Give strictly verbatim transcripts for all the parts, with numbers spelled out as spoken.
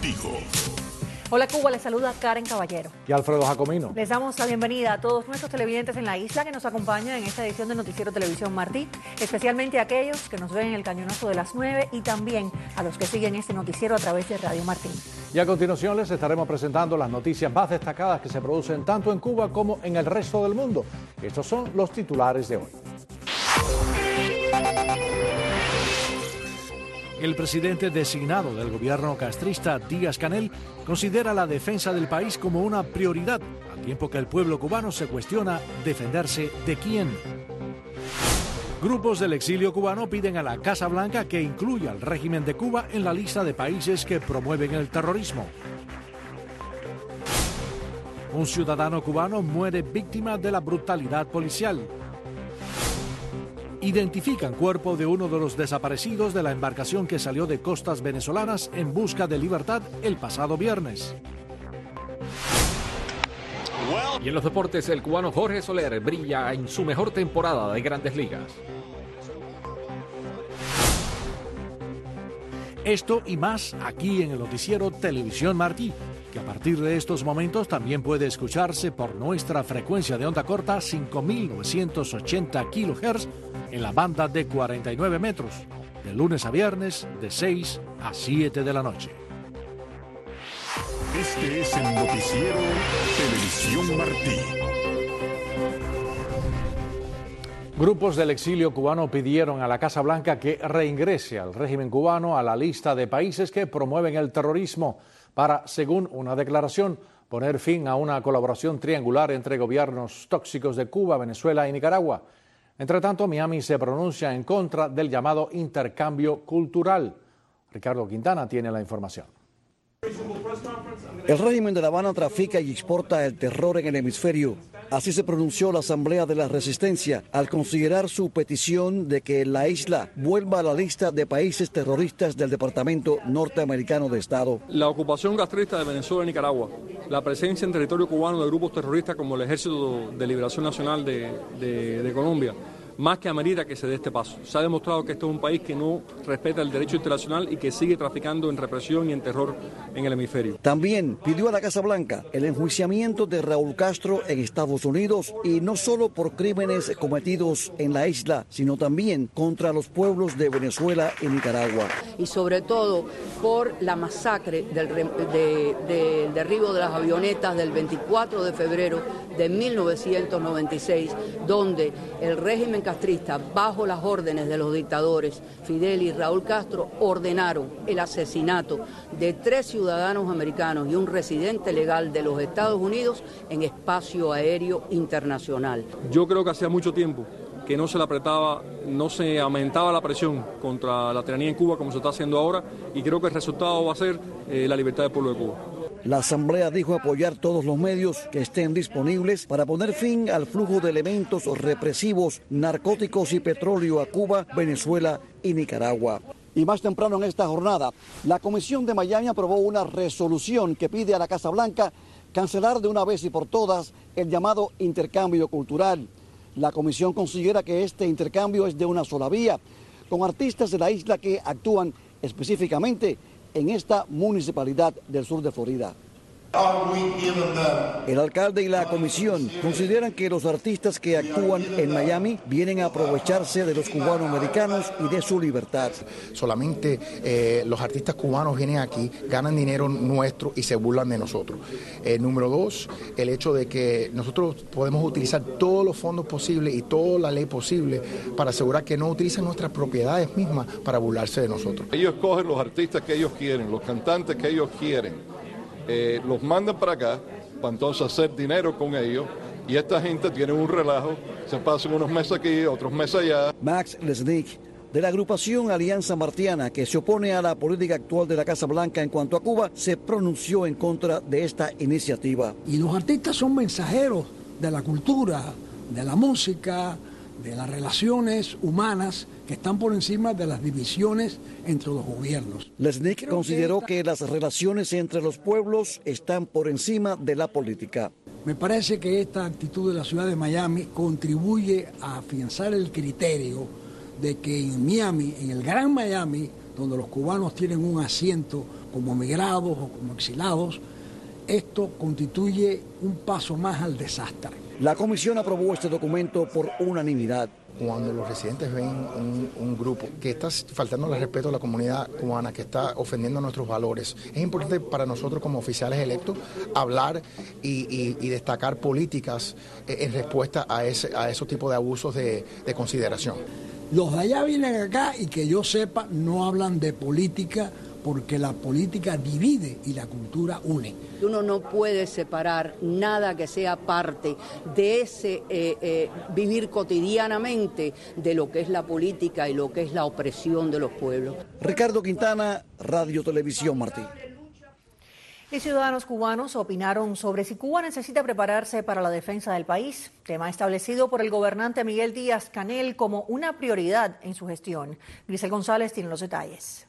contigo. Hola Cuba, les saluda Karen Caballero. Y Alfredo Jacomino. Les damos la bienvenida a todos nuestros televidentes en la isla que nos acompañan en esta edición de Noticiero Televisión Martí, especialmente a aquellos que nos ven en el cañonazo de las nueve y también a los que siguen este noticiero a través de Radio Martí. Y a continuación les estaremos presentando las noticias más destacadas que se producen tanto en Cuba como en el resto del mundo. Estos son los titulares de hoy. El presidente designado del gobierno castrista, Díaz-Canel, considera la defensa del país como una prioridad, al tiempo que el pueblo cubano se cuestiona defenderse de quién. Grupos del exilio cubano piden a la Casa Blanca que incluya al régimen de Cuba en la lista de países que promueven el terrorismo. Un ciudadano cubano muere víctima de la brutalidad policial. Identifican cuerpo de uno de los desaparecidos de la embarcación que salió de costas venezolanas en busca de libertad el pasado viernes. Y en los deportes, el cubano Jorge Soler brilla en su mejor temporada de Grandes Ligas. Esto y más aquí en el noticiero Televisión Martí, que a partir de estos momentos también puede escucharse por nuestra frecuencia de onda corta cinco mil novecientos ochenta kilohertz en la banda de cuarenta y nueve metros, de lunes a viernes de seis a siete de la noche. Este es el noticiero Televisión Martí. Grupos del exilio cubano pidieron a la Casa Blanca que reingrese al régimen cubano a la lista de países que promueven el terrorismo para, según una declaración, poner fin a una colaboración triangular entre gobiernos tóxicos de Cuba, Venezuela y Nicaragua. Entre tanto, Miami se pronuncia en contra del llamado intercambio cultural. Ricardo Quintana tiene la información. El régimen de La Habana trafica y exporta el terror en el hemisferio. Así se pronunció la Asamblea de la Resistencia al considerar su petición de que la isla vuelva a la lista de países terroristas del Departamento Norteamericano de Estado. La ocupación castrista de Venezuela y Nicaragua, la presencia en territorio cubano de grupos terroristas como el Ejército de Liberación Nacional de, de, de Colombia, más que amerita que se dé este paso. Se ha demostrado que este es un país que no respeta el derecho internacional y que sigue traficando en represión y en terror en el hemisferio. También pidió a la Casa Blanca el enjuiciamiento de Raúl Castro en Estados Unidos, y no solo por crímenes cometidos en la isla, sino también contra los pueblos de Venezuela y Nicaragua. Y sobre todo por la masacre del de, de, derribo de las avionetas del veinticuatro de febrero de mil novecientos noventa y seis, donde el régimen castrista, bajo las órdenes de los dictadores Fidel y Raúl Castro, ordenaron el asesinato de tres ciudadanos americanos y un residente legal de los Estados Unidos en espacio aéreo internacional. Yo creo que hacía mucho tiempo que no se le apretaba, no se aumentaba la presión contra la tiranía en Cuba como se está haciendo ahora, y creo que el resultado va a ser eh, la libertad del pueblo de Cuba. La Asamblea dijo apoyar todos los medios que estén disponibles para poner fin al flujo de elementos represivos, narcóticos y petróleo a Cuba, Venezuela y Nicaragua. Y más temprano en esta jornada, la Comisión de Miami aprobó una resolución que pide a la Casa Blanca cancelar de una vez y por todas el llamado intercambio cultural. La comisión considera que este intercambio es de una sola vía, con artistas de la isla que actúan específicamente en esta municipalidad del sur de Florida. El alcalde y la comisión consideran que los artistas que actúan en Miami vienen a aprovecharse de los cubanoamericanos y de su libertad. Solamente eh, los artistas cubanos vienen aquí, ganan dinero nuestro y se burlan de nosotros. Eh, número dos, el hecho de que nosotros podemos utilizar todos los fondos posibles y toda la ley posible para asegurar que no utilizan nuestras propiedades mismas para burlarse de nosotros. Ellos cogen los artistas que ellos quieren, los cantantes que ellos quieren. Eh, los mandan para acá para entonces hacer dinero con ellos, y esta gente tiene un relajo, se pasan unos meses aquí, otros meses allá. Max Lesnick, de la agrupación Alianza Martiana, que se opone a la política actual de la Casa Blanca en cuanto a Cuba, se pronunció en contra de esta iniciativa. Y los artistas son mensajeros de la cultura, de la música, de las relaciones humanas que están por encima de las divisiones entre los gobiernos. Lesnick consideró que las relaciones entre los pueblos están por encima de la política. Me parece que esta actitud de la ciudad de Miami contribuye a afianzar el criterio de que en Miami, en el Gran Miami, donde los cubanos tienen un asiento como migrados o como exilados, esto constituye un paso más al desastre. La comisión aprobó este documento por unanimidad. Cuando los residentes ven un, un grupo que está faltando el respeto a la comunidad cubana, que está ofendiendo nuestros valores, es importante para nosotros como oficiales electos hablar y, y, y destacar políticas en respuesta a, ese, a esos tipos de abusos de, de consideración. Los de allá vienen acá y que yo sepa no hablan de política, porque la política divide y la cultura une. Uno no puede separar nada que sea parte de ese eh, eh, vivir cotidianamente de lo que es la política y lo que es la opresión de los pueblos. Ricardo Quintana, Radio Televisión Martí. Y ciudadanos cubanos opinaron sobre si Cuba necesita prepararse para la defensa del país, tema establecido por el gobernante Miguel Díaz-Canel como una prioridad en su gestión. Grisel González tiene los detalles.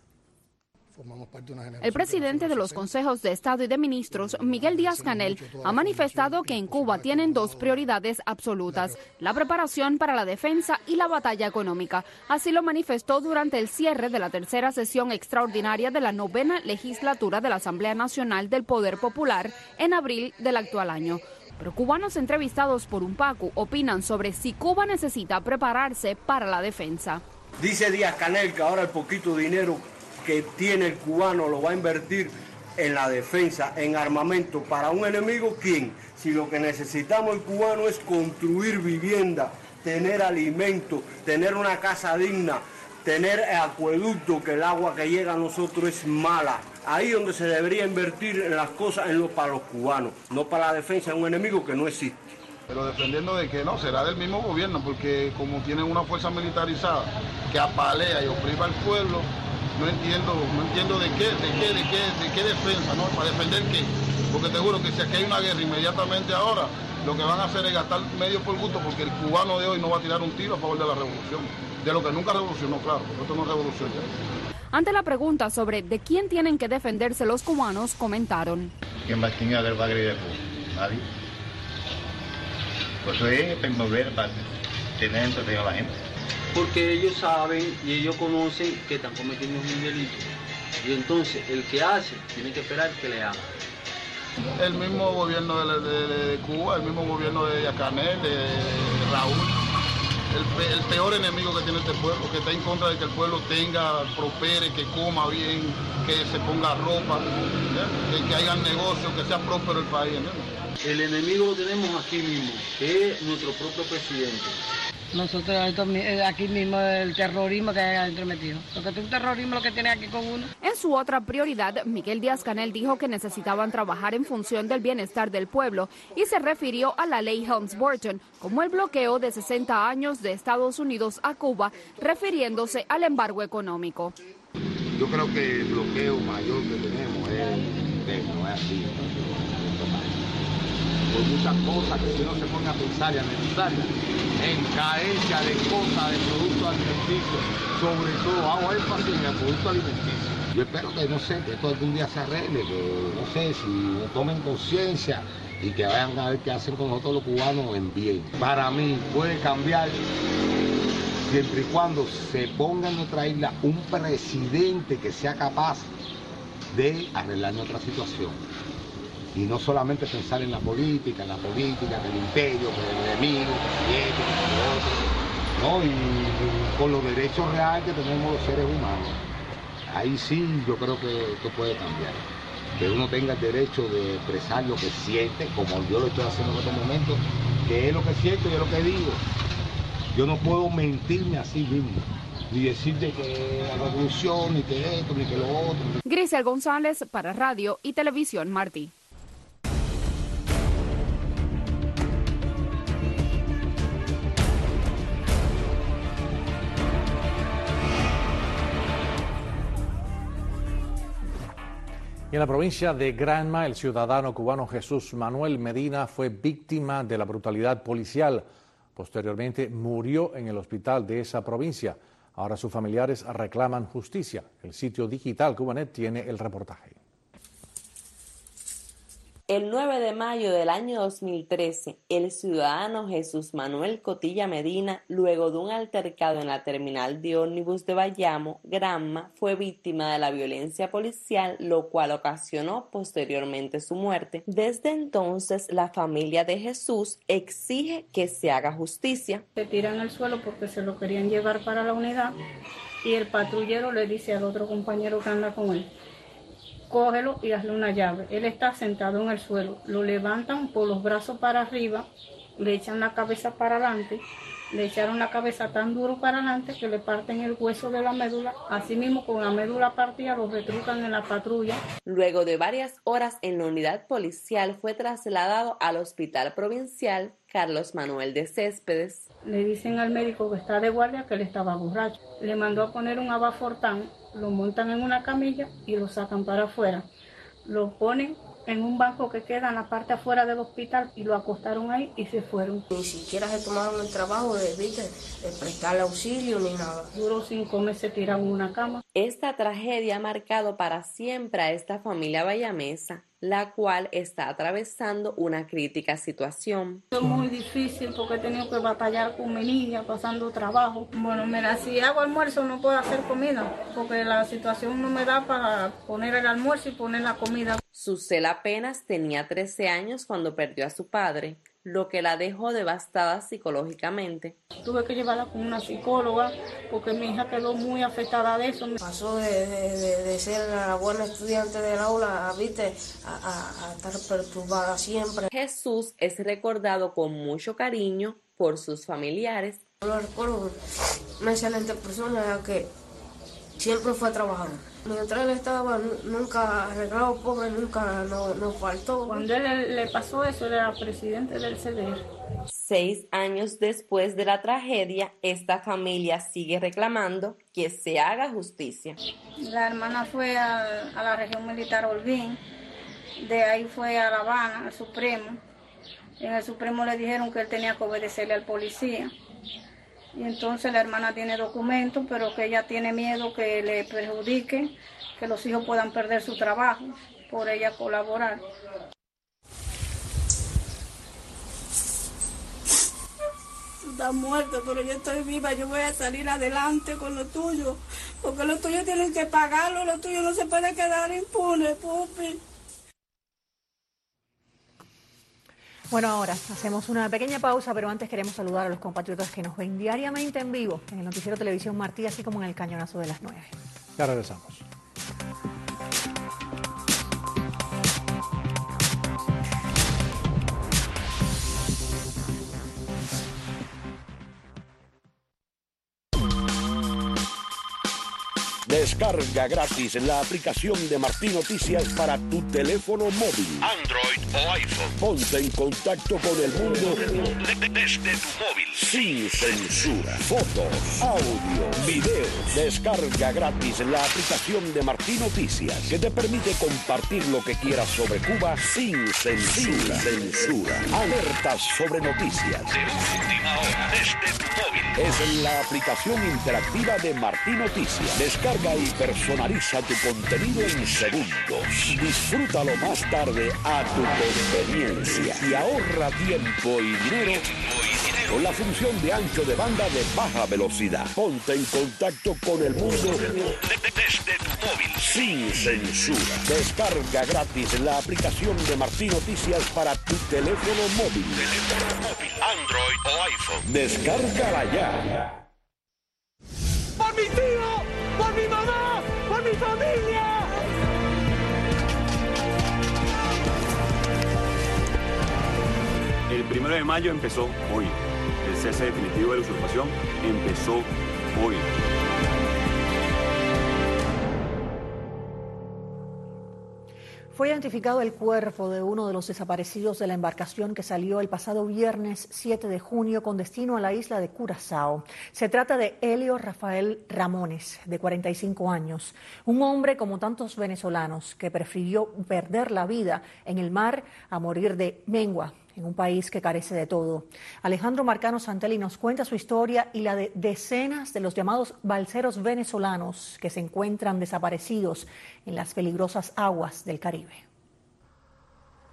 El presidente de los consejos de Estado y de Ministros, Miguel Díaz-Canel, ha manifestado que en Cuba tienen dos prioridades absolutas, la preparación para la defensa y la batalla económica. Así lo manifestó durante el cierre de la tercera sesión extraordinaria de la novena legislatura de la Asamblea Nacional del Poder Popular en abril del actual año. Pero cubanos entrevistados por Unpacu opinan sobre si Cuba necesita prepararse para la defensa. Dice Díaz-Canel que ahora el poquito dinero que tiene el cubano lo va a invertir en la defensa, en armamento. Para un enemigo, ¿quién? Si lo que necesitamos el cubano es construir vivienda, tener alimento, tener una casa digna, tener acueducto, que el agua que llega a nosotros es mala. Ahí donde se debería invertir en las cosas, en lo para los cubanos, no para la defensa de un enemigo que no existe. Pero dependiendo de que no, será del mismo gobierno, porque como tienen una fuerza militarizada que apalea y oprime al pueblo, no entiendo, no entiendo de qué, de qué, de qué, de qué defensa, ¿no? ¿Para defender qué? Porque te juro que si aquí hay una guerra inmediatamente ahora, lo que van a hacer es gastar medio por gusto, porque el cubano de hoy no va a tirar un tiro a favor de la revolución, de lo que nunca revolucionó, claro, esto no es revolución ya. Ante la pregunta sobre de quién tienen que defenderse los cubanos, comentaron: ¿Quién va a extinguir el bagre de Cuba? Nadie. Pues eso es para mover, para tener entretenido a la gente. Porque ellos saben y ellos conocen que están cometiendo un delito. Y entonces el que hace tiene que esperar que le haga. El mismo gobierno de, de, de Cuba, el mismo gobierno de Díaz-Canel, de, de Raúl, el, el peor enemigo que tiene este pueblo, que está en contra de que el pueblo tenga, prospere, que coma bien, que se ponga ropa, que, que haya negocios, que sea próspero el país. ¿Entiendes? El enemigo lo tenemos aquí mismo, que es nuestro propio presidente. Nosotros aquí mismo el terrorismo que hay adentro metido, porque es un terrorismo lo que tiene aquí con uno. En su otra prioridad, Miguel Díaz-Canel dijo que necesitaban trabajar en función del bienestar del pueblo y se refirió a la ley Helms-Burton como el bloqueo de sesenta años de Estados Unidos a Cuba, refiriéndose al embargo económico. Yo creo que el bloqueo mayor que tenemos es interno, es así. Por muchas cosas que si no se pone a pensar y a analizar, en carencia de cosas, de productos alimenticios, sobre todo hago énfasis en el producto alimenticio. Yo espero que, no sé, que esto algún día se arregle, que, no sé, si tomen conciencia y que vayan a ver qué hacen con nosotros los cubanos en bien. Para mí puede cambiar siempre y cuando se ponga en nuestra isla un presidente que sea capaz de arreglar nuestra situación. Y no solamente pensar en la política, en la política, en el imperio, en el enemigo, que esto, que lo otro, ¿no? Y, y con los derechos reales que tenemos los seres humanos. Ahí sí yo creo que esto puede cambiar. Que uno tenga el derecho de expresar lo que siente, como yo lo estoy haciendo en estos momentos, que es lo que siento y es lo que digo. Yo no puedo mentirme a sí mismo, ni decirte que la revolución, ni que esto, ni que lo otro. Grisel González para Radio y Televisión Martí. Y en la provincia de Granma, el ciudadano cubano Jesús Manuel Medina fue víctima de la brutalidad policial. Posteriormente murió en el hospital de esa provincia. Ahora sus familiares reclaman justicia. El sitio digital Cubanet tiene el reportaje. El nueve de mayo del año dos mil trece, el ciudadano Jesús Manuel Cotilla Medina, luego de un altercado en la terminal de ómnibus de Bayamo, Granma, fue víctima de la violencia policial, lo cual ocasionó posteriormente su muerte. Desde entonces, la familia de Jesús exige que se haga justicia. Se tiran al suelo porque se lo querían llevar para la unidad y el patrullero le dice al otro compañero que anda con él: cógelo y hazle una llave. Él está sentado en el suelo. Lo levantan por los brazos para arriba, le echan la cabeza para adelante, le echaron la cabeza tan duro para adelante que le parten el hueso de la médula. Asimismo, con la médula partida, lo retrucan en la patrulla. Luego de varias horas en la unidad policial, fue trasladado al Hospital Provincial Carlos Manuel de Céspedes. Le dicen al médico que está de guardia que él estaba borracho. Le mandó a poner un abafortán, lo montan en una camilla y lo sacan para afuera. Lo ponen en un banco que queda en la parte afuera del hospital y lo acostaron ahí y se fueron. Ni siquiera se tomaron el trabajo de, ¿viste?, de prestarle auxilio ni nada. Duró cinco meses tirado en una cama. Esta tragedia ha marcado para siempre a esta familia bayamesa, la cual está atravesando una crítica situación. Es muy difícil porque he tenido que batallar con mi niña, pasando trabajo. Bueno, mira, si hago almuerzo no puedo hacer comida porque la situación no me da para poner el almuerzo y poner la comida. Susela apenas tenía trece años cuando perdió a su padre, lo que la dejó devastada psicológicamente. Tuve que llevarla con una psicóloga porque mi hija quedó muy afectada de eso. Pasó de, de, de ser la buena estudiante del aula, ¿viste?, a, a, a estar perturbada siempre. Jesús es recordado con mucho cariño por sus familiares. Yo lo recuerdo una excelente persona, ya que siempre fue trabajador. Mientras él estaba, nunca arreglado, pobre, nunca nos no faltó. Cuando él le pasó eso, él era presidente del C D R. Seis años después de la tragedia, esta familia sigue reclamando que se haga justicia. La hermana fue a, a la región militar Holguín, de ahí fue a La Habana, al Supremo. En el Supremo le dijeron que él tenía que obedecerle al policía. Y entonces la hermana tiene documentos, pero que ella tiene miedo que le perjudique, que los hijos puedan perder su trabajo por ella colaborar. Tú estás muerto, pero yo estoy viva, yo voy a salir adelante con lo tuyo, porque lo tuyo tienen que pagarlo, lo tuyo no se puede quedar impune, pupi. Bueno, ahora hacemos una pequeña pausa, pero antes queremos saludar a los compatriotas que nos ven diariamente en vivo en el Noticiero Televisión Martí, así como en el Cañonazo de las nueve. Ya regresamos. Descarga gratis la aplicación de Martí Noticias para tu teléfono móvil, Android o iPhone. Ponte en contacto con el mundo desde tu móvil. Sin censura. Fotos, audio, videos. Descarga gratis la aplicación de Martí Noticias, que te permite compartir lo que quieras sobre Cuba sin censura. Sin censura. Alertas sobre noticias. De última hora, desde tu móvil. Es la aplicación interactiva de Martí Noticias. Descarga y personaliza tu contenido en segundos. Disfrútalo más tarde a tu conveniencia y ahorra tiempo y dinero con la función de ancho de banda de baja velocidad. Ponte en contacto con el mundo desde tu móvil. Sin censura. Descarga gratis la aplicación de Martí Noticias para tu teléfono móvil. Teléfono móvil, Android o iPhone. Descárgala ya. ¡Por mi tío! ¡Por mi mamá! ¡Por mi familia! El primero de mayo empezó hoy. El cese definitivo de la usurpación empezó hoy. Fue identificado el cuerpo de uno de los desaparecidos de la embarcación que salió el pasado viernes siete de junio con destino a la isla de Curazao. Se trata de Helio Rafael Ramones, de cuarenta y cinco años, un hombre como tantos venezolanos que prefirió perder la vida en el mar a morir de mengua en un país que carece de todo. Alejandro Marcano Santelli nos cuenta su historia y la de decenas de los llamados balseros venezolanos que se encuentran desaparecidos en las peligrosas aguas del Caribe.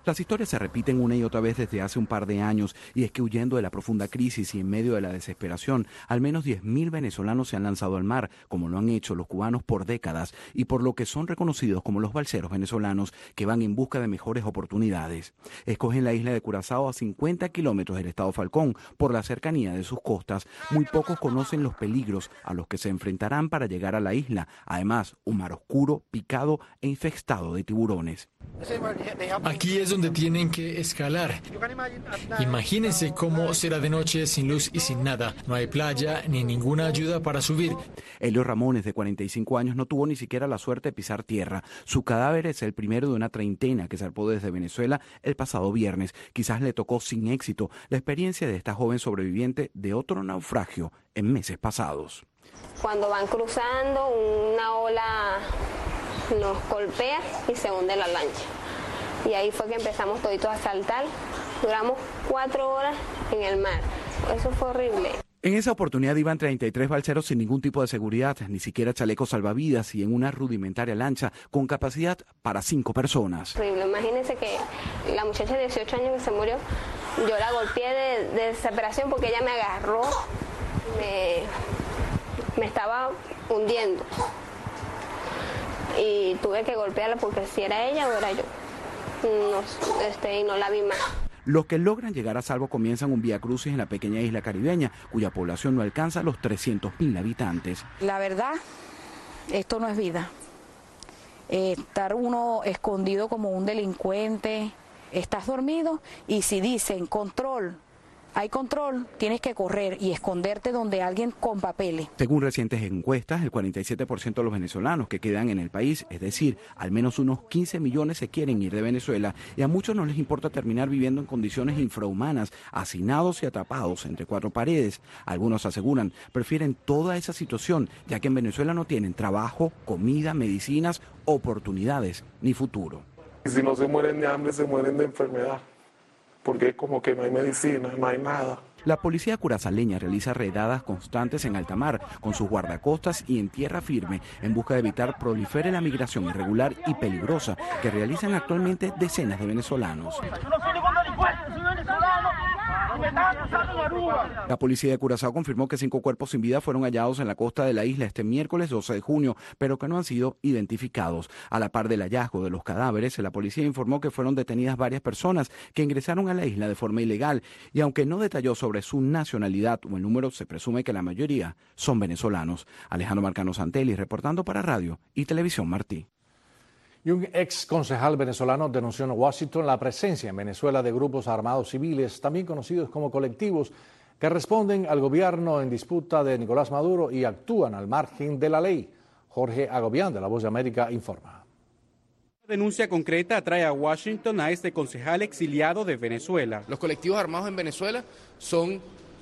Las historias se repiten una y otra vez desde hace un par de años, y es que huyendo de la profunda crisis y en medio de la desesperación, al menos diez mil venezolanos se han lanzado al mar, como lo han hecho los cubanos por décadas, y por lo que son reconocidos como los balseros venezolanos, que van en busca de mejores oportunidades. Escogen la isla de Curazao a cincuenta kilómetros del estado Falcón, por la cercanía de sus costas. Muy pocos conocen los peligros a los que se enfrentarán para llegar a la isla. Además, un mar oscuro, picado e infestado de tiburones. Aquí es donde tienen que escalar. Imagínense cómo será de noche sin luz y sin nada. No hay playa ni ninguna ayuda para subir. Elio Ramones, de cuarenta y cinco años, no tuvo ni siquiera la suerte de pisar tierra. Su cadáver es el primero de una treintena que zarpó desde Venezuela el pasado viernes. Quizás le tocó sin éxito la experiencia de esta joven sobreviviente de otro naufragio en meses pasados. Cuando van cruzando, una ola nos golpea y se hunde la lancha. Y ahí fue que empezamos toditos a saltar. Duramos cuatro horas en el mar. Eso fue horrible. En esa oportunidad iban treinta y tres balseros sin ningún tipo de seguridad, ni siquiera chalecos salvavidas, y en una rudimentaria lancha con capacidad para cinco personas. Horrible. Imagínense que la muchacha de dieciocho años que se murió, yo la golpeé de, de desesperación porque ella me agarró, me, me estaba hundiendo. Y tuve que golpearla porque si era ella o era yo. No, este, y no la vi más. Los que logran llegar a salvo comienzan un viacrucis en la pequeña isla caribeña, cuya población no alcanza los trescientos mil habitantes. La verdad, esto no es vida. Eh, estar uno escondido como un delincuente, estás dormido y si dicen control, hay control, tienes que correr y esconderte donde alguien con papeles. Según recientes encuestas, el cuarenta y siete por ciento de los venezolanos que quedan en el país, es decir, al menos unos quince millones se quieren ir de Venezuela, y a muchos no les importa terminar viviendo en condiciones infrahumanas, hacinados y atrapados entre cuatro paredes. Algunos aseguran, prefieren toda esa situación, ya que en Venezuela no tienen trabajo, comida, medicinas, oportunidades ni futuro. Y si no se mueren de hambre, se mueren de enfermedad, porque es como que no hay medicina, no hay nada. La policía curazaleña realiza redadas constantes en alta mar, con sus guardacostas y en tierra firme, en busca de evitar prolifere la migración irregular y peligrosa que realizan actualmente decenas de venezolanos. La policía de Curazao confirmó que cinco cuerpos sin vida fueron hallados en la costa de la isla este miércoles doce de junio, pero que no han sido identificados. A la par del hallazgo de los cadáveres, la policía informó que fueron detenidas varias personas que ingresaron a la isla de forma ilegal, y aunque no detalló sobre su nacionalidad o el número, se presume que la mayoría son venezolanos. Alejandro Marcano Santelli, reportando para Radio y Televisión Martí. Y un ex concejal venezolano denunció en Washington la presencia en Venezuela de grupos armados civiles, también conocidos como colectivos, que responden al gobierno en disputa de Nicolás Maduro y actúan al margen de la ley. Jorge Agobián, de La Voz de América, informa. La denuncia concreta atrae a Washington a este concejal exiliado de Venezuela. Los colectivos armados en Venezuela son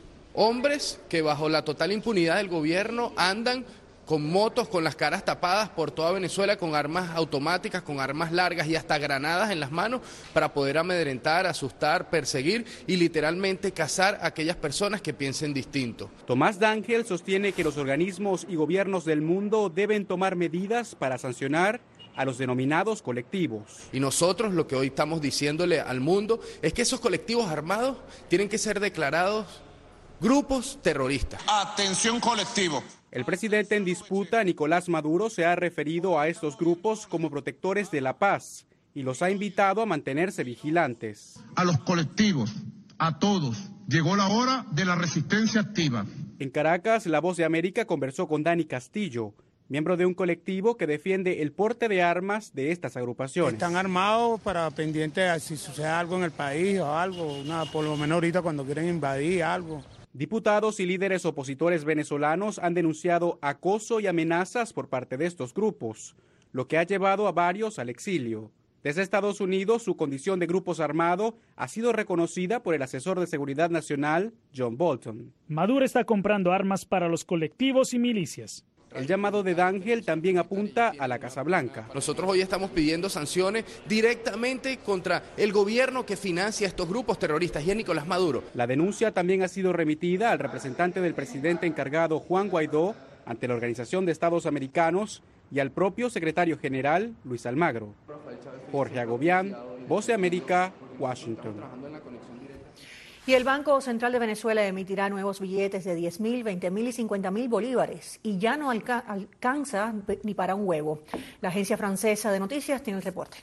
hombres que bajo la total impunidad del gobierno andan con motos, con las caras tapadas por toda Venezuela, con armas automáticas, con armas largas y hasta granadas en las manos para poder amedrentar, asustar, perseguir y literalmente cazar a aquellas personas que piensen distinto. Tomás D'Ángel sostiene que los organismos y gobiernos del mundo deben tomar medidas para sancionar a los denominados colectivos. Y nosotros lo que hoy estamos diciéndole al mundo es que esos colectivos armados tienen que ser declarados grupos terroristas. Atención colectivo. El presidente en disputa, Nicolás Maduro, se ha referido a estos grupos como protectores de la paz y los ha invitado a mantenerse vigilantes. A los colectivos, a todos, llegó la hora de la resistencia activa. En Caracas, La Voz de América conversó con Dani Castillo, miembro de un colectivo que defiende el porte de armas de estas agrupaciones. Están armados para pendiente a si sucede algo en el país o algo, nada, por lo menos ahorita cuando quieren invadir algo. Diputados y líderes opositores venezolanos han denunciado acoso y amenazas por parte de estos grupos, lo que ha llevado a varios al exilio. Desde Estados Unidos, su condición de grupos armados ha sido reconocida por el asesor de Seguridad Nacional, John Bolton. Maduro está comprando armas para los colectivos y milicias. El llamado de D'Ángel también apunta a la Casa Blanca. Nosotros hoy estamos pidiendo sanciones directamente contra el gobierno que financia estos grupos terroristas y es Nicolás Maduro. La denuncia también ha sido remitida al representante del presidente encargado Juan Guaidó ante la Organización de Estados Americanos y al propio secretario general Luis Almagro. Jorge Agobián, Voz de América, Washington. Y el Banco Central de Venezuela emitirá nuevos billetes de diez mil, veinte mil y cincuenta mil bolívares y ya no alca- alcanza ni para un huevo. La agencia francesa de noticias tiene el reporte.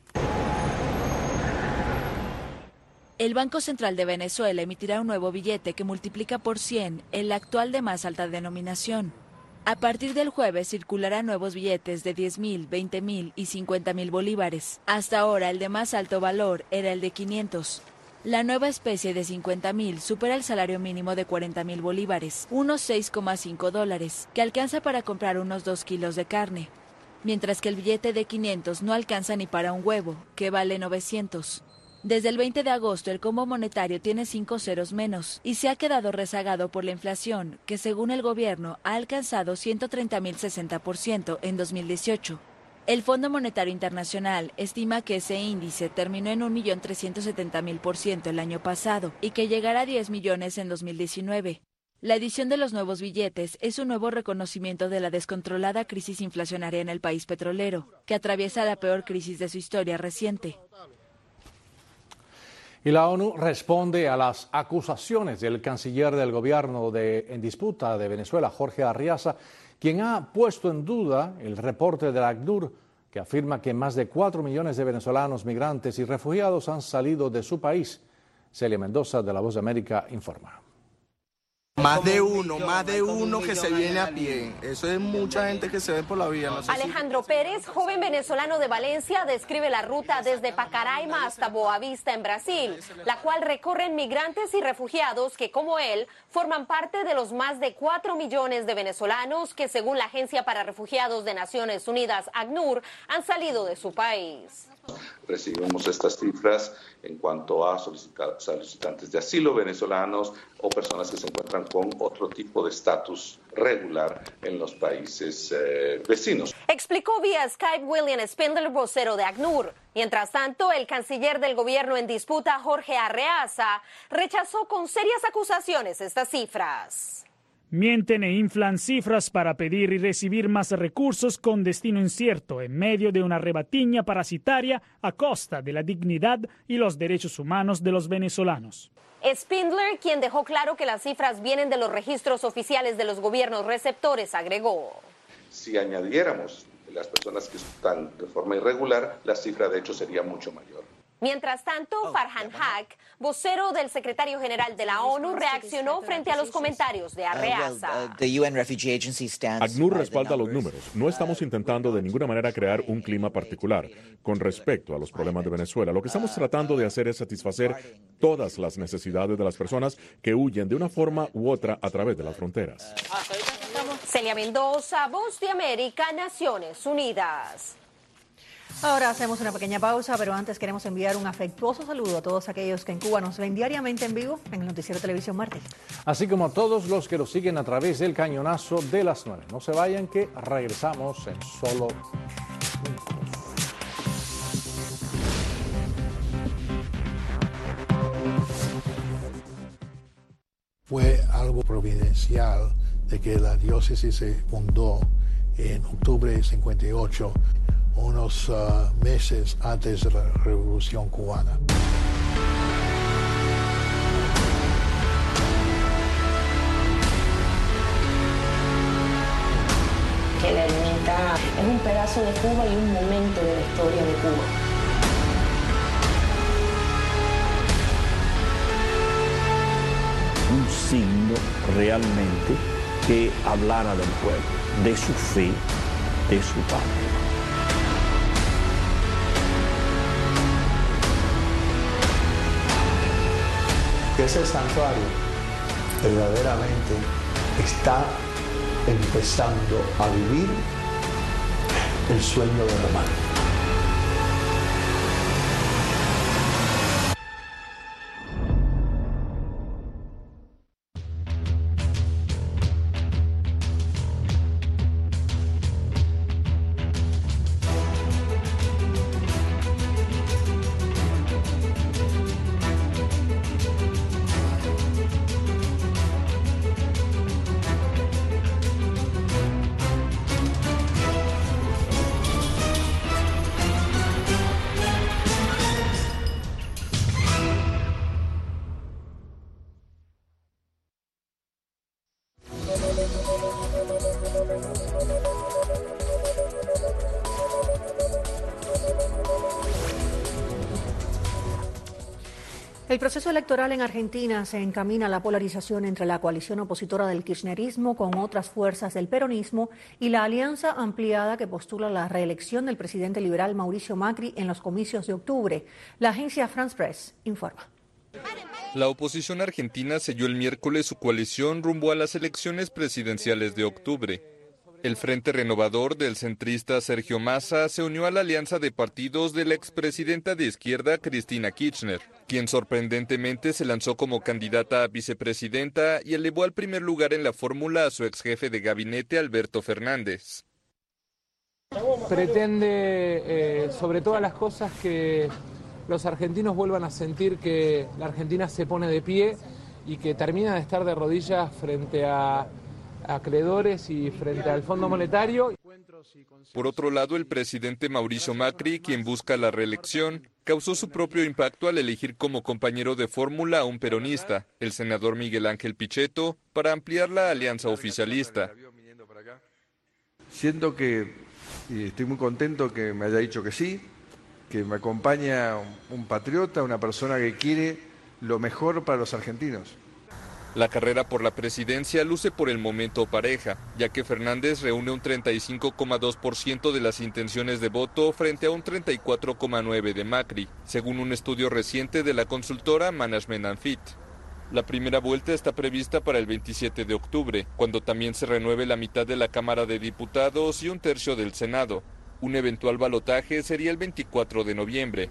El Banco Central de Venezuela emitirá un nuevo billete que multiplica por cien el actual de más alta denominación. A partir del jueves circularán nuevos billetes de diez mil, veinte mil y cincuenta mil bolívares. Hasta ahora el de más alto valor era el de quinientos. La nueva especie de cincuenta mil supera el salario mínimo de cuarenta mil bolívares, unos seis coma cinco dólares, que alcanza para comprar unos dos kilos de carne, mientras que el billete de quinientos no alcanza ni para un huevo, que vale novecientos. Desde el veinte de agosto el combo monetario tiene cinco ceros menos y se ha quedado rezagado por la inflación, que según el gobierno ha alcanzado ciento treinta mil sesenta por ciento en dos mil dieciocho. El Fondo Monetario Internacional estima que ese índice terminó en un millón trescientos setenta mil por ciento el año pasado y que llegará a diez millones en dos mil diecinueve. La edición de los nuevos billetes es un nuevo reconocimiento de la descontrolada crisis inflacionaria en el país petrolero, que atraviesa la peor crisis de su historia reciente. Y la ONU responde a las acusaciones del canciller del gobierno de, en disputa de Venezuela, Jorge Arriaza, quien ha puesto en duda el reporte del ACNUR, que afirma que más de cuatro millones de venezolanos migrantes y refugiados han salido de su país. Celia Mendoza, de La Voz de América, informa. Más de uno, más de uno que se viene a pie. Eso es mucha gente que se ve por la vía. No sé Alejandro si... Pérez, joven venezolano de Valencia, describe la ruta desde Pacaraima hasta Boavista en Brasil, la cual recorren migrantes y refugiados que, como él, forman parte de los más de cuatro millones de venezolanos que, según la Agencia para Refugiados de Naciones Unidas, ACNUR, han salido de su país. Recibimos estas cifras en cuanto a solicitantes de asilo venezolanos o personas que se encuentran con otro tipo de estatus regular en los países eh, vecinos. Explicó vía Skype William Spindler, vocero de ACNUR. Mientras tanto, el canciller del gobierno en disputa, Jorge Arriaza, rechazó con serias acusaciones estas cifras. Mienten e inflan cifras para pedir y recibir más recursos con destino incierto en medio de una rebatiña parasitaria a costa de la dignidad y los derechos humanos de los venezolanos. Spindler, quien dejó claro que las cifras vienen de los registros oficiales de los gobiernos receptores, agregó. Si añadiéramos las personas que están de forma irregular, la cifra de hecho sería mucho mayor. Mientras tanto, Farhan Haq, vocero del secretario general de la ONU, reaccionó frente a los comentarios de Arriaza. ACNUR respalda los números. No estamos intentando de ninguna manera crear un clima particular con respecto a los problemas de Venezuela. Lo que estamos tratando de hacer es satisfacer todas las necesidades de las personas que huyen de una forma u otra a través de las fronteras. Celia Mendoza, Voz de América, Naciones Unidas. Ahora hacemos una pequeña pausa, pero antes queremos enviar un afectuoso saludo a todos aquellos que en Cuba nos ven diariamente en vivo en el Noticiero Televisión Martí. Así como a todos los que nos siguen a través del cañonazo de las nueve. No se vayan, que regresamos en solo minutos. Fue algo providencial de que la diócesis se fundó en octubre de cincuenta y ocho, unos uh, meses antes de la Revolución Cubana. Que la ermita es un pedazo de Cuba y un momento de la historia de Cuba. Un signo realmente que hablara del pueblo, de su fe, de su patria. Que ese santuario verdaderamente está empezando a vivir el sueño de Román. El proceso electoral en Argentina se encamina a la polarización entre la coalición opositora del kirchnerismo con otras fuerzas del peronismo y la alianza ampliada que postula la reelección del presidente liberal Mauricio Macri en los comicios de octubre. La agencia France Press informa. La oposición argentina selló el miércoles su coalición rumbo a las elecciones presidenciales de octubre. El Frente Renovador del centrista Sergio Massa se unió a la alianza de partidos de la expresidenta de izquierda Cristina Kirchner, quien sorprendentemente se lanzó como candidata a vicepresidenta y elevó al primer lugar en la fórmula a su ex jefe de gabinete Alberto Fernández. Pretende, eh, sobre todas las cosas, que los argentinos vuelvan a sentir que la Argentina se pone de pie y que termina de estar de rodillas frente a acreedores y frente al Fondo Monetario. Por otro lado, el presidente Mauricio Macri, quien busca la reelección, causó su propio impacto al elegir como compañero de fórmula a un peronista, el senador Miguel Ángel Pichetto, para ampliar la alianza oficialista. Siento que, y estoy muy contento que me haya dicho que sí, que me acompaña un patriota, una persona que quiere lo mejor para los argentinos. La carrera por la presidencia luce por el momento pareja, ya que Fernández reúne un treinta y cinco coma dos por ciento de las intenciones de voto frente a un treinta y cuatro coma nueve por ciento de Macri, según un estudio reciente de la consultora Management and Fit. La primera vuelta está prevista para el veintisiete de octubre, cuando también se renueve la mitad de la Cámara de Diputados y un tercio del Senado. Un eventual balotaje sería el veinticuatro de noviembre.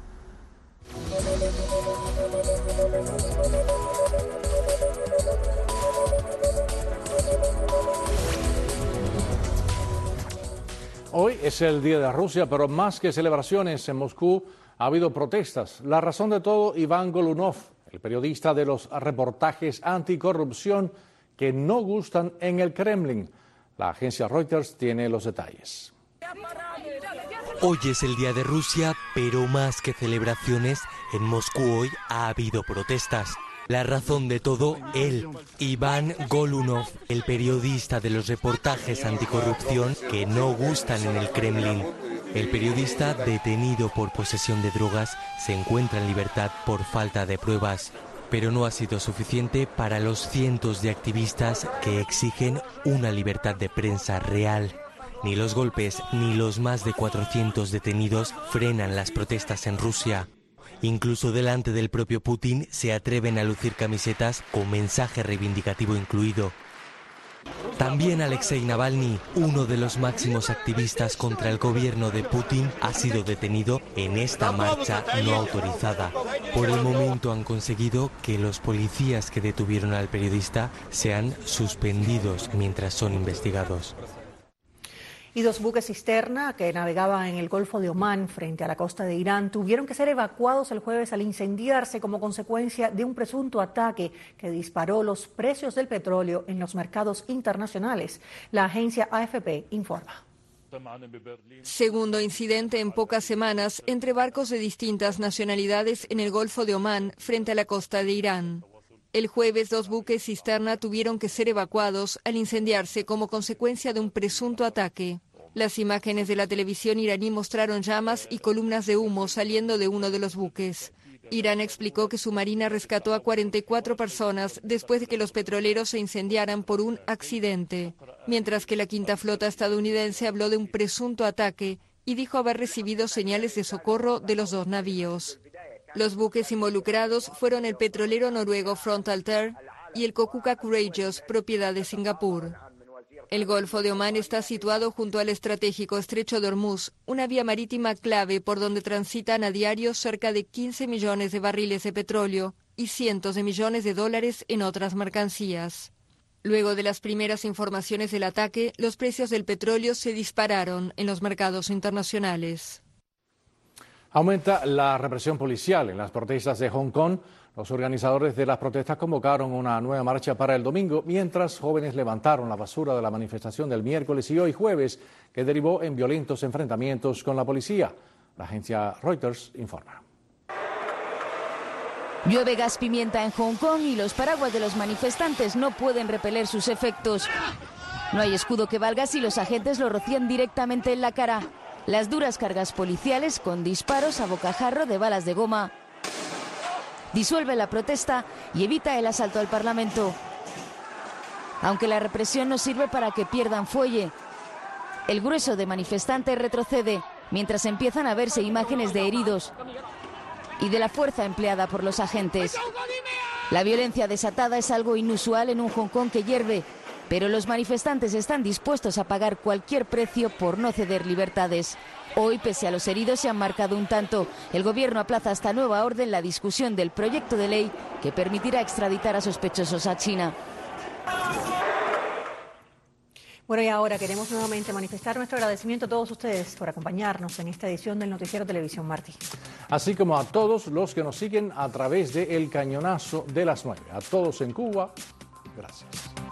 Hoy es el Día de Rusia, pero más que celebraciones en Moscú ha habido protestas. La razón de todo, Iván Golunov, el periodista de los reportajes anticorrupción que no gustan en el Kremlin. La agencia Reuters tiene los detalles. Hoy es el Día de Rusia, pero más que celebraciones, en Moscú hoy ha habido protestas. La razón de todo, él, Iván Golunov, el periodista de los reportajes anticorrupción que no gustan en el Kremlin. El periodista, detenido por posesión de drogas, se encuentra en libertad por falta de pruebas. Pero no ha sido suficiente para los cientos de activistas que exigen una libertad de prensa real. Ni los golpes ni los más de cuatrocientos detenidos frenan las protestas en Rusia. Incluso delante del propio Putin se atreven a lucir camisetas con mensaje reivindicativo incluido. También Alexei Navalny, uno de los máximos activistas contra el gobierno de Putin, ha sido detenido en esta marcha no autorizada. Por el momento han conseguido que los policías que detuvieron al periodista sean suspendidos mientras son investigados. Y dos buques cisterna que navegaban en el Golfo de Omán frente a la costa de Irán tuvieron que ser evacuados el jueves al incendiarse como consecuencia de un presunto ataque que disparó los precios del petróleo en los mercados internacionales. La agencia A F P informa. Segundo incidente en pocas semanas entre barcos de distintas nacionalidades en el Golfo de Omán frente a la costa de Irán. El jueves, dos buques cisterna tuvieron que ser evacuados al incendiarse como consecuencia de un presunto ataque. Las imágenes de la televisión iraní mostraron llamas y columnas de humo saliendo de uno de los buques. Irán explicó que su marina rescató a cuarenta y cuatro personas después de que los petroleros se incendiaran por un accidente, mientras que la quinta flota estadounidense habló de un presunto ataque y dijo haber recibido señales de socorro de los dos navíos. Los buques involucrados fueron el petrolero noruego Frontalter y el Kokuka Courageous, propiedad de Singapur. El Golfo de Omán está situado junto al estratégico Estrecho de Hormuz, una vía marítima clave por donde transitan a diario cerca de quince millones de barriles de petróleo y cientos de millones de dólares en otras mercancías. Luego de las primeras informaciones del ataque, los precios del petróleo se dispararon en los mercados internacionales. Aumenta la represión policial en las protestas de Hong Kong. Los organizadores de las protestas convocaron una nueva marcha para el domingo, mientras jóvenes levantaron la basura de la manifestación del miércoles y hoy jueves, que derivó en violentos enfrentamientos con la policía. La agencia Reuters informa. Llueve gas pimienta en Hong Kong y los paraguas de los manifestantes no pueden repeler sus efectos. No hay escudo que valga si los agentes lo rocían directamente en la cara. Las duras cargas policiales con disparos a bocajarro de balas de goma disuelve la protesta y evita el asalto al Parlamento. Aunque la represión no sirve para que pierdan fuelle, el grueso de manifestantes retrocede mientras empiezan a verse imágenes de heridos y de la fuerza empleada por los agentes. La violencia desatada es algo inusual en un Hong Kong que hierve, pero los manifestantes están dispuestos a pagar cualquier precio por no ceder libertades. Hoy, pese a los heridos, se han marcado un tanto. El gobierno aplaza hasta nueva orden la discusión del proyecto de ley que permitirá extraditar a sospechosos a China. Bueno, y ahora queremos nuevamente manifestar nuestro agradecimiento a todos ustedes por acompañarnos en esta edición del Noticiero Televisión Martí. Así como a todos los que nos siguen a través de El Cañonazo de las nueve. A todos en Cuba, gracias.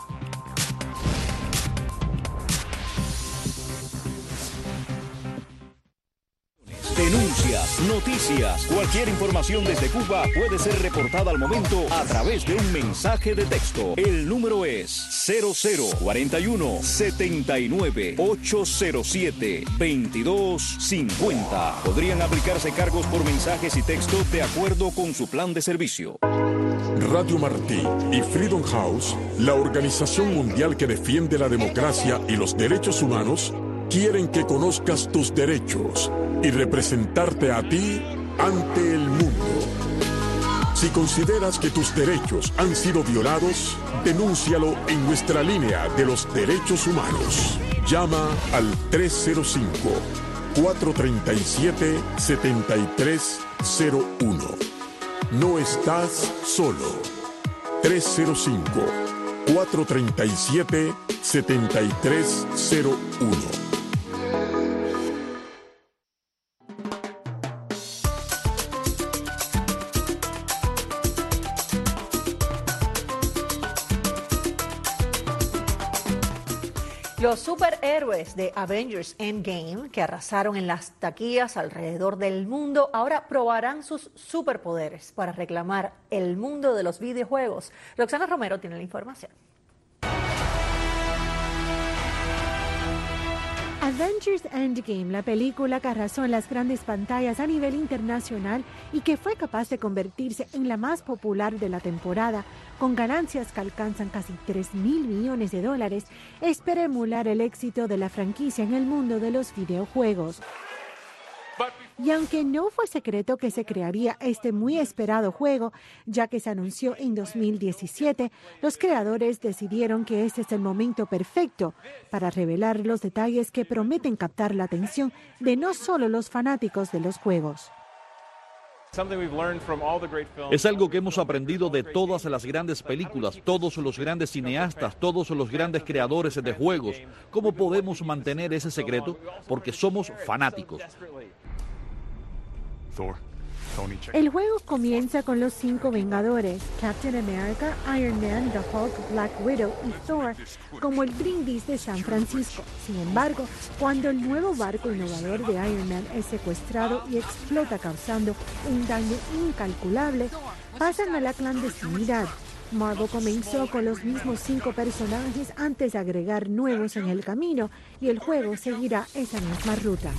Denuncias, noticias, cualquier información desde Cuba puede ser reportada al momento a través de un mensaje de texto. El número es cero cero cuarenta y uno setenta y nueve ochocientos siete veintidós cincuenta. Podrían aplicarse cargos por mensajes y texto de acuerdo con su plan de servicio. Radio Martí y Freedom House, la organización mundial que defiende la democracia y los derechos humanos, quieren que conozcas tus derechos y representarte a ti ante el mundo. Si consideras que tus derechos han sido violados, denúncialo en nuestra línea de los derechos humanos. Llama al tres cero cinco, cuatro tres siete, siete tres cero uno. No estás solo. tres cero cinco, cuatro tres siete, siete tres cero uno. Los superhéroes de Avengers Endgame, que arrasaron en las taquillas alrededor del mundo, ahora probarán sus superpoderes para reclamar el mundo de los videojuegos. Roxana Romero tiene la información. Avengers Endgame, la película que arrasó en las grandes pantallas a nivel internacional y que fue capaz de convertirse en la más popular de la temporada, con ganancias que alcanzan casi tres mil millones de dólares, espera emular el éxito de la franquicia en el mundo de los videojuegos. Y aunque no fue secreto que se crearía este muy esperado juego, ya que se anunció en dos mil diecisiete, los creadores decidieron que este es el momento perfecto para revelar los detalles que prometen captar la atención de no solo los fanáticos de los juegos. Es algo que hemos aprendido de todas las grandes películas, todos los grandes cineastas, todos los grandes creadores de juegos. ¿Cómo podemos mantener ese secreto? Porque somos fanáticos. El juego comienza con los cinco Vengadores, Captain America, Iron Man, The Hulk, Black Widow y Thor, como el brindis de San Francisco. Sin embargo, cuando el nuevo barco innovador de Iron Man es secuestrado y explota causando un daño incalculable, pasan a la clandestinidad. Marvel comenzó con los mismos cinco personajes antes de agregar nuevos en el camino y el juego seguirá esa misma ruta.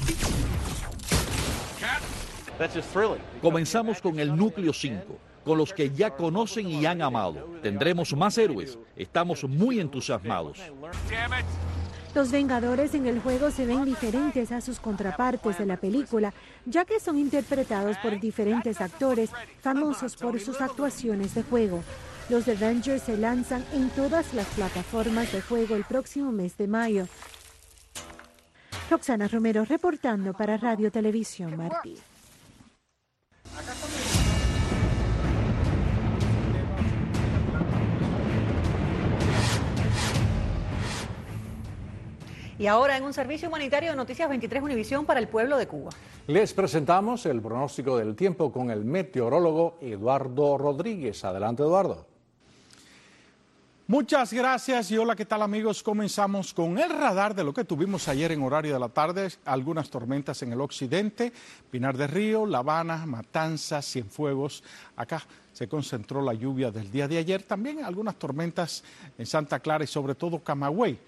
Comenzamos con el núcleo cinco, con los que ya conocen y han amado. Tendremos más héroes. Estamos muy entusiasmados. Los Vengadores en el juego se ven diferentes a sus contrapartes de la película, ya que son interpretados por diferentes actores famosos por sus actuaciones de juego. Los Avengers se lanzan en todas las plataformas de juego el próximo mes de mayo. Roxana Romero reportando para Radio Televisión Martí. Y ahora en un servicio humanitario de Noticias veintitrés Univisión para el pueblo de Cuba. Les presentamos el pronóstico del tiempo con el meteorólogo Eduardo Rodríguez. Adelante, Eduardo. Muchas gracias y hola, ¿qué tal amigos? Comenzamos con el radar de lo que tuvimos ayer en horario de la tarde. Algunas tormentas en el occidente, Pinar del Río, La Habana, Matanzas, Cienfuegos. Acá se concentró la lluvia del día de ayer. También algunas tormentas en Santa Clara y sobre todo Camagüey.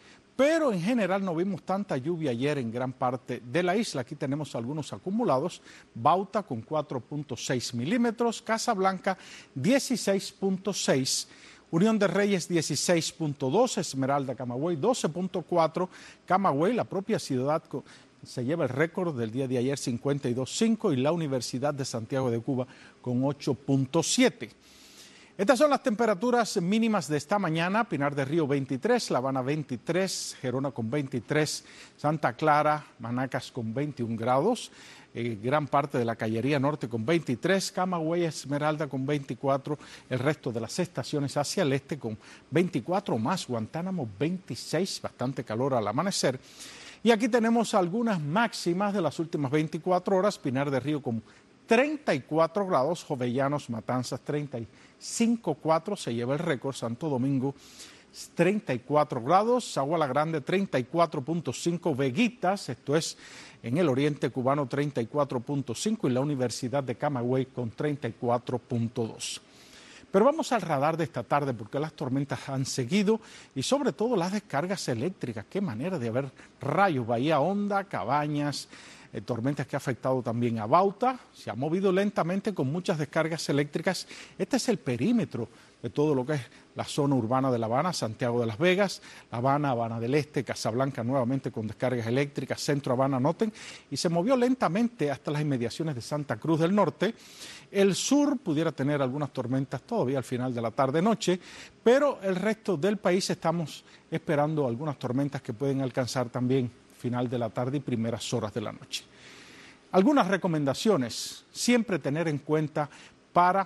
pero en general no vimos tanta lluvia ayer en gran parte de la isla. Aquí tenemos algunos acumulados. Bauta con cuatro punto seis milímetros, Casablanca dieciséis punto seis, Unión de Reyes dieciséis punto dos, Esmeralda, Camagüey doce punto cuatro, Camagüey, la propia ciudad, se lleva el récord del día de ayer, cincuenta y dos punto cinco, y la Universidad de Santiago de Cuba con ocho punto siete. Estas son las temperaturas mínimas de esta mañana. Pinar del Río veintitrés, La Habana veintitrés, Gerona con veintitrés, Santa Clara, Manacas con veintiún grados, eh, gran parte de la Cañería Norte con veintitrés, Camagüey, Esmeralda con veinticuatro, el resto de las estaciones hacia el este con veinticuatro más, Guantánamo veintiséis, bastante calor al amanecer. Y aquí tenemos algunas máximas de las últimas veinticuatro horas. Pinar del Río con treinta y cuatro grados, Jovellanos, Matanzas treinta y cinco punto cuatro, se lleva el récord, Santo Domingo treinta y cuatro grados, Agua La Grande treinta y cuatro punto cinco, Veguitas, esto es en el oriente cubano treinta y cuatro punto cinco, y la Universidad de Camagüey con treinta y cuatro punto dos. Pero vamos al radar de esta tarde porque las tormentas han seguido y sobre todo las descargas eléctricas. Qué manera de haber rayos, Bahía Honda, Cabañas, eh, tormentas que ha afectado también a Bauta. Se ha movido lentamente con muchas descargas eléctricas. Este es el perímetro de todo lo que es la zona urbana de La Habana, Santiago de las Vegas, La Habana, Habana del Este, Casablanca nuevamente con descargas eléctricas, Centro Habana, noten, y se movió lentamente hasta las inmediaciones de Santa Cruz del Norte. El sur pudiera tener algunas tormentas todavía al final de la tarde-noche, pero el resto del país estamos esperando algunas tormentas que pueden alcanzar también final de la tarde y primeras horas de la noche. Algunas recomendaciones, siempre tener en cuenta para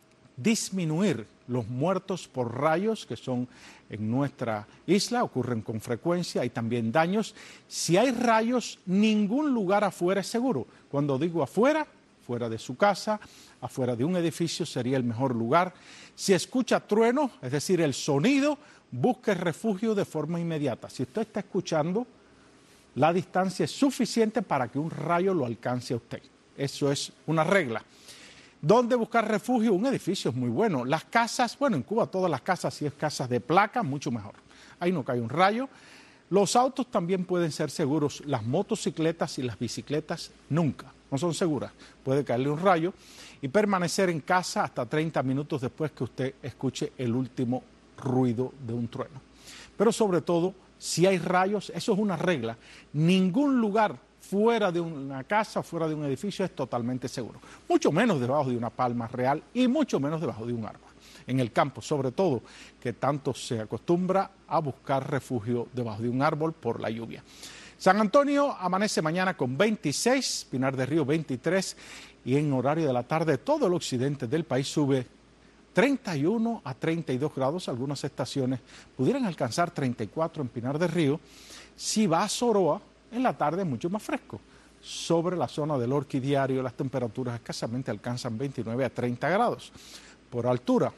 disminuir los muertos por rayos que son en nuestra isla, ocurren con frecuencia, hay también daños. Si hay rayos, ningún lugar afuera es seguro. Cuando digo afuera, fuera de su casa, afuera de un edificio sería el mejor lugar. Si escucha trueno, es decir, el sonido, busque refugio de forma inmediata. Si usted está escuchando, la distancia es suficiente para que un rayo lo alcance a usted. Eso es una regla. ¿Dónde buscar refugio? Un edificio es muy bueno. Las casas, bueno, en Cuba todas las casas, si es casas de placa, mucho mejor. Ahí no cae un rayo. Los autos también pueden ser seguros. Las motocicletas y las bicicletas nunca, no son seguras. Puede caerle un rayo y permanecer en casa hasta treinta minutos después que usted escuche el último ruido de un trueno. Pero sobre todo, si hay rayos, eso es una regla. Ningún lugar fuera de una casa, fuera de un edificio es totalmente seguro. Mucho menos debajo de una palma real y mucho menos debajo de un árbol. En el campo, sobre todo, que tanto se acostumbra a buscar refugio debajo de un árbol por la lluvia. San Antonio amanece mañana con veintiséis, Pinar del Río veintitrés, y en horario de la tarde todo el occidente del país sube treinta y uno a treinta y dos grados. Algunas estaciones pudieran alcanzar treinta y cuatro en Pinar del Río. Si va a Soroa, en la tarde es mucho más fresco. Sobre la zona del Orquidiario las temperaturas escasamente alcanzan veintinueve a treinta grados. Por altura,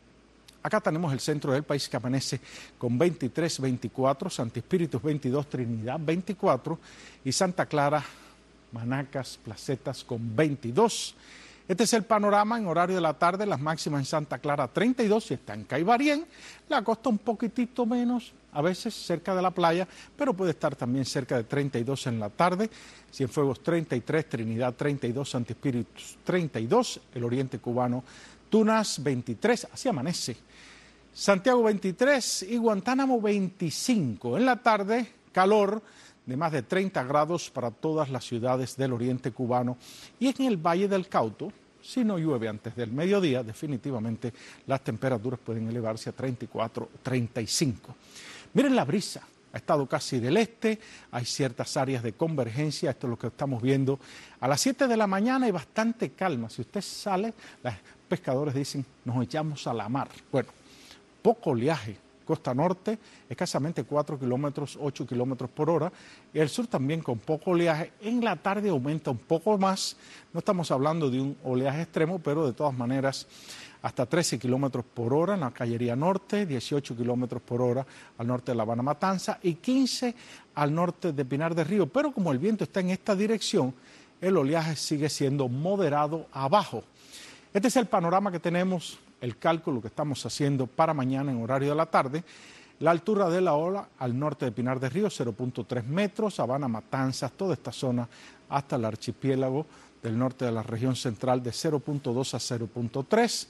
acá tenemos el centro del país que amanece con veintitrés, veinticuatro, Santi Espíritus veintidós, Trinidad veinticuatro y Santa Clara, Manacas, Placetas con veintidós. Este es el panorama en horario de la tarde, las máximas en Santa Clara treinta y dos y está en Caibarien, la costa un poquitito menos, a veces cerca de la playa, pero puede estar también cerca de treinta y dos en la tarde, Cienfuegos treinta y tres, Trinidad treinta y dos, Santi Espíritus treinta y dos, el oriente cubano Tunas veintitrés, así amanece, Santiago veintitrés y Guantánamo veinticinco. En la tarde, calor de más de treinta grados para todas las ciudades del oriente cubano y en el Valle del Cauto, si no llueve antes del mediodía, definitivamente las temperaturas pueden elevarse a treinta y cuatro, treinta y cinco. Miren la brisa, ha estado casi del este, hay ciertas áreas de convergencia, esto es lo que estamos viendo. A las siete de la mañana hay bastante calma, si usted sale, los pescadores dicen, nos echamos a la mar. Bueno, poco oleaje. Costa norte, escasamente cuatro kilómetros, ocho kilómetros por hora. El sur también con poco oleaje. En la tarde aumenta un poco más. No estamos hablando de un oleaje extremo, pero de todas maneras hasta trece kilómetros por hora en la Cañería Norte, dieciocho kilómetros por hora al norte de La Habana Matanza y quince al norte de Pinar del Río. Pero como el viento está en esta dirección, el oleaje sigue siendo moderado abajo. Este es el panorama que tenemos, el cálculo que estamos haciendo para mañana en horario de la tarde. La altura de la ola al norte de Pinar del Río, cero punto tres metros, Habana, Matanzas, toda esta zona hasta el archipiélago del norte de la región central de cero punto dos a cero punto tres.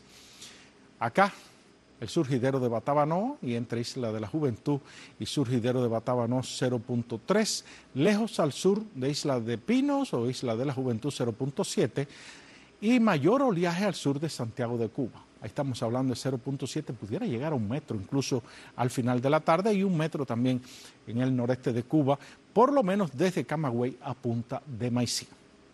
Acá, el surgidero de Batabanó y entre Isla de la Juventud y surgidero de Batabanó cero punto tres. Lejos al sur de Isla de Pinos o Isla de la Juventud cero punto siete. Y mayor oleaje al sur de Santiago de Cuba. Ahí estamos hablando de cero punto siete, pudiera llegar a un metro incluso al final de la tarde y un metro también en el noreste de Cuba, por lo menos desde Camagüey a Punta de Maicí.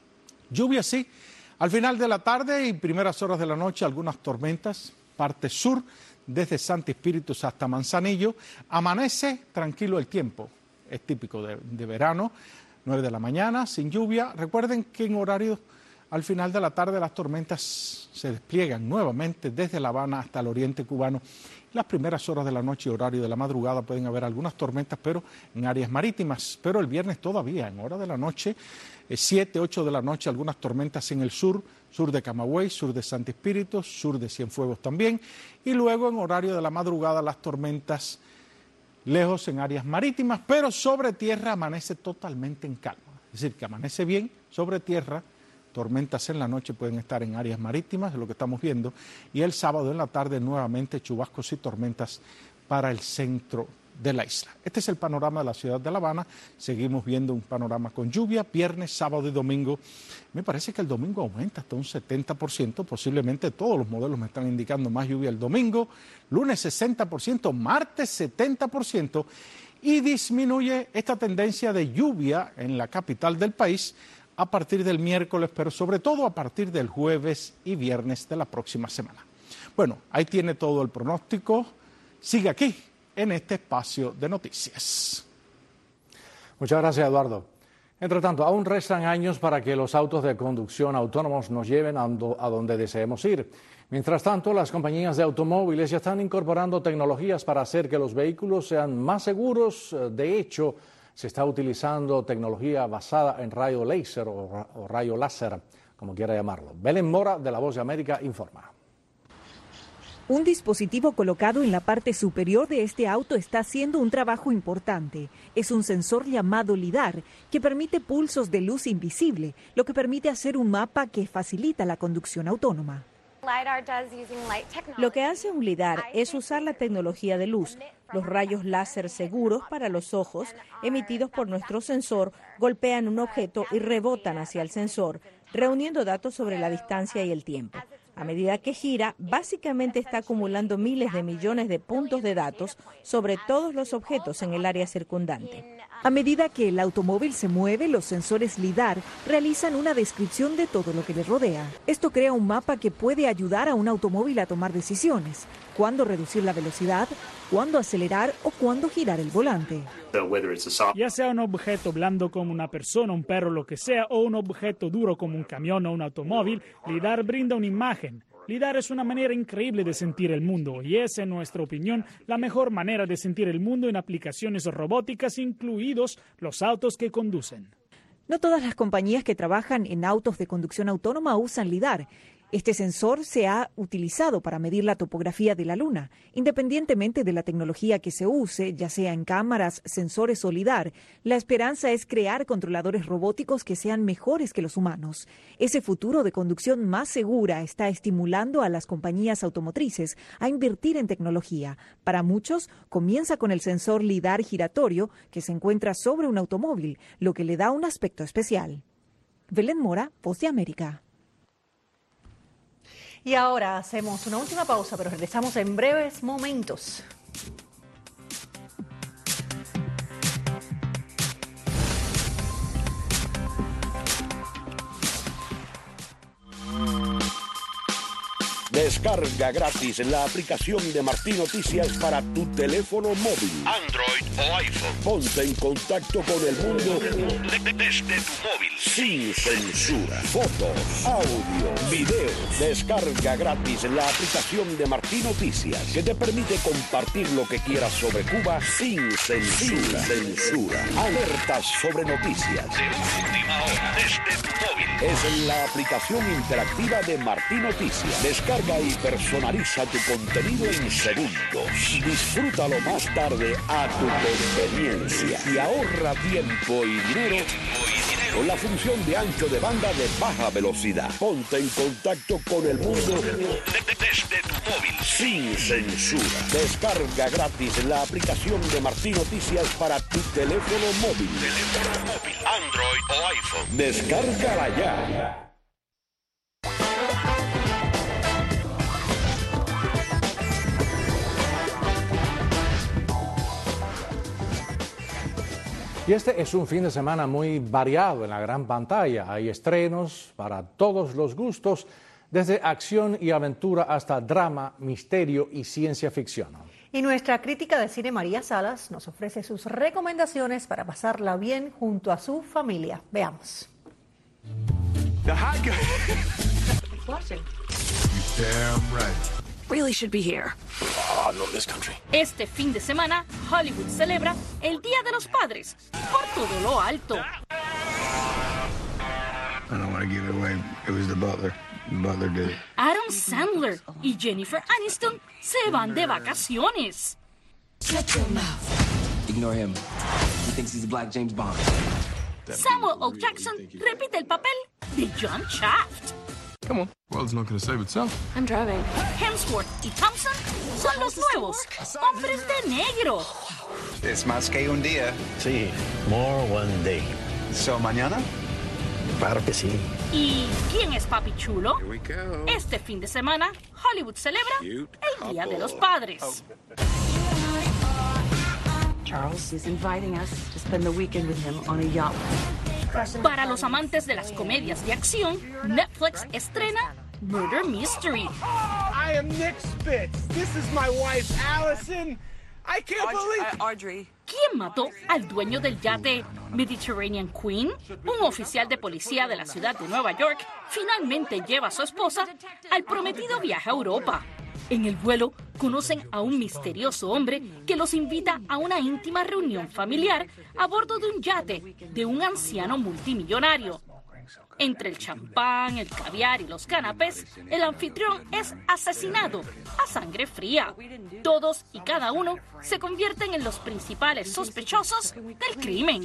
Lluvia sí, al final de la tarde y primeras horas de la noche algunas tormentas, parte sur, desde Santi Espíritus hasta Manzanillo. Amanece tranquilo el tiempo, es típico de, de verano, nueve de la mañana, sin lluvia. Recuerden que en horario al final de la tarde las tormentas se despliegan nuevamente desde La Habana hasta el oriente cubano. Las primeras horas de la noche y horario de la madrugada pueden haber algunas tormentas, pero en áreas marítimas. Pero el viernes todavía, en hora de la noche, siete, ocho de la noche, algunas tormentas en el sur, sur de Camagüey, sur de Santi Espíritu, sur de Cienfuegos también. Y luego en horario de la madrugada las tormentas lejos en áreas marítimas, pero sobre tierra amanece totalmente en calma. Es decir, que amanece bien sobre tierra. Tormentas en la noche pueden estar en áreas marítimas, es lo que estamos viendo, y el sábado en la tarde nuevamente chubascos y tormentas para el centro de la isla. Este es el panorama de la ciudad de La Habana. Seguimos viendo un panorama con lluvia, viernes, sábado y domingo. Me parece que el domingo aumenta hasta un setenta por ciento, posiblemente todos los modelos me están indicando más lluvia el domingo, lunes sesenta por ciento, martes setenta por ciento, y disminuye esta tendencia de lluvia en la capital del país a partir del miércoles, pero sobre todo a partir del jueves y viernes de la próxima semana. Bueno, ahí tiene todo el pronóstico. Sigue aquí, en este espacio de noticias. Muchas gracias, Eduardo. Entre tanto, aún restan años para que los autos de conducción autónomos nos lleven a donde deseemos ir. Mientras tanto, las compañías de automóviles ya están incorporando tecnologías para hacer que los vehículos sean más seguros. De hecho, se está utilizando tecnología basada en rayo láser o, o rayo láser, como quiera llamarlo. Belén Mora, de La Voz de América, informa. Un dispositivo colocado en la parte superior de este auto está haciendo un trabajo importante. Es un sensor llamado LIDAR que permite pulsos de luz invisible, lo que permite hacer un mapa que facilita la conducción autónoma. Lo que hace un LIDAR es usar la tecnología de luz, los rayos láser seguros para los ojos, emitidos por nuestro sensor, golpean un objeto y rebotan hacia el sensor, reuniendo datos sobre la distancia y el tiempo. A medida que gira, básicamente está acumulando miles de millones de puntos de datos sobre todos los objetos en el área circundante. A medida que el automóvil se mueve, los sensores LIDAR realizan una descripción de todo lo que le rodea. Esto crea un mapa que puede ayudar a un automóvil a tomar decisiones, cuándo reducir la velocidad, cuándo acelerar o cuándo girar el volante. Ya sea un objeto blando como una persona, un perro, lo que sea, o un objeto duro como un camión o un automóvil, LIDAR brinda una imagen. LIDAR es una manera increíble de sentir el mundo y es, en nuestra opinión, la mejor manera de sentir el mundo en aplicaciones robóticas, incluidos los autos que conducen. No todas las compañías que trabajan en autos de conducción autónoma usan LIDAR. Este sensor se ha utilizado para medir la topografía de la Luna. Independientemente de la tecnología que se use, ya sea en cámaras, sensores o LIDAR, la esperanza es crear controladores robóticos que sean mejores que los humanos. Ese futuro de conducción más segura está estimulando a las compañías automotrices a invertir en tecnología. Para muchos, comienza con el sensor LIDAR giratorio que se encuentra sobre un automóvil, lo que le da un aspecto especial. Belén Mora, Voz de América. Y ahora hacemos una última pausa, pero regresamos en breves momentos. Descarga gratis la aplicación de Martín Noticias para tu teléfono móvil, Android o iPhone. Ponte en contacto con el mundo desde tu móvil, sin censura. Fotos, audio, videos. Descarga gratis la aplicación de Martín Noticias, que te permite compartir lo que quieras sobre Cuba sin censura. Sin censura. Alertas sobre noticias de última hora. desde tu móvil. Es en la aplicación interactiva de Martí Noticias. Descarga y personaliza tu contenido en segundos. Disfrútalo más tarde a tu conveniencia y ahorra tiempo y dinero con la función de ancho de banda de baja velocidad. Ponte en contacto con el mundo desde tu móvil sin censura. Descarga gratis la aplicación de Martí Noticias para tu teléfono móvil. Teléfono móvil, Android o iPhone. Descárgala ya. Y este es un fin de semana muy variado en la gran pantalla. Hay estrenos para todos los gustos, desde acción y aventura hasta drama, misterio y ciencia ficción. Y nuestra crítica de cine María Salas nos ofrece sus recomendaciones para pasarla bien junto a su familia. Veamos. The hot guy. Watching. Damn right. Really should be here. Oh, no, this country. Este fin de semana, Hollywood celebra el Día de los Padres por todo lo alto. I don't want to give it away. It was the butler. The butler did it. Adam Sandler y Jennifer Aniston se van de vacaciones. Shut your mouth. Ignore him. He thinks he's a black James Bond. Samuel L. Jackson repite el papel de John Shaft. Come on. Well, it's not going to save itself. I'm driving. Hemsworth y Thompson son los nuevos hombres de negro. Es más que un día. Sí, more one day. So, ¿mañana? Claro que sí. ¿Y quién es Papi Chulo? Este fin de semana, Hollywood celebra el Día de los Padres. Charles is inviting us to spend the weekend with him on a yacht. Para los amantes de las comedias de acción, Netflix estrena Murder Mystery. I am Nick Spitz. This is my wife, Allison. I can't believe... Audrey. ¿Quién mató al dueño del yate Mediterranean Queen? Un oficial de policía de la ciudad de Nueva York finalmente lleva a su esposa al prometido viaje a Europa. En el vuelo conocen a un misterioso hombre que los invita a una íntima reunión familiar a bordo de un yate de un anciano multimillonario. Entre el champán, el caviar y los canapés, el anfitrión es asesinado a sangre fría. Todos y cada uno se convierten en los principales sospechosos del crimen.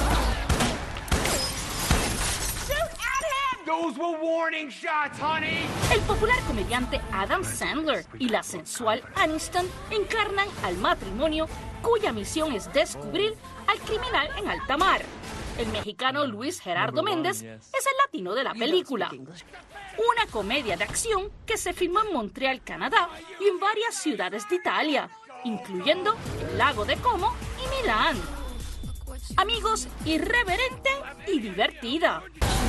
Those were warning shots, honey. El popular comediante Adam Sandler y la sensual Aniston encarnan al matrimonio cuya misión es descubrir al criminal en alta mar. El mexicano Luis Gerardo Méndez es el latino de la película. Una comedia de acción que se filmó en Montreal, Canadá y en varias ciudades de Italia, incluyendo el lago de Como y Milán. Amigos, irreverente y divertida.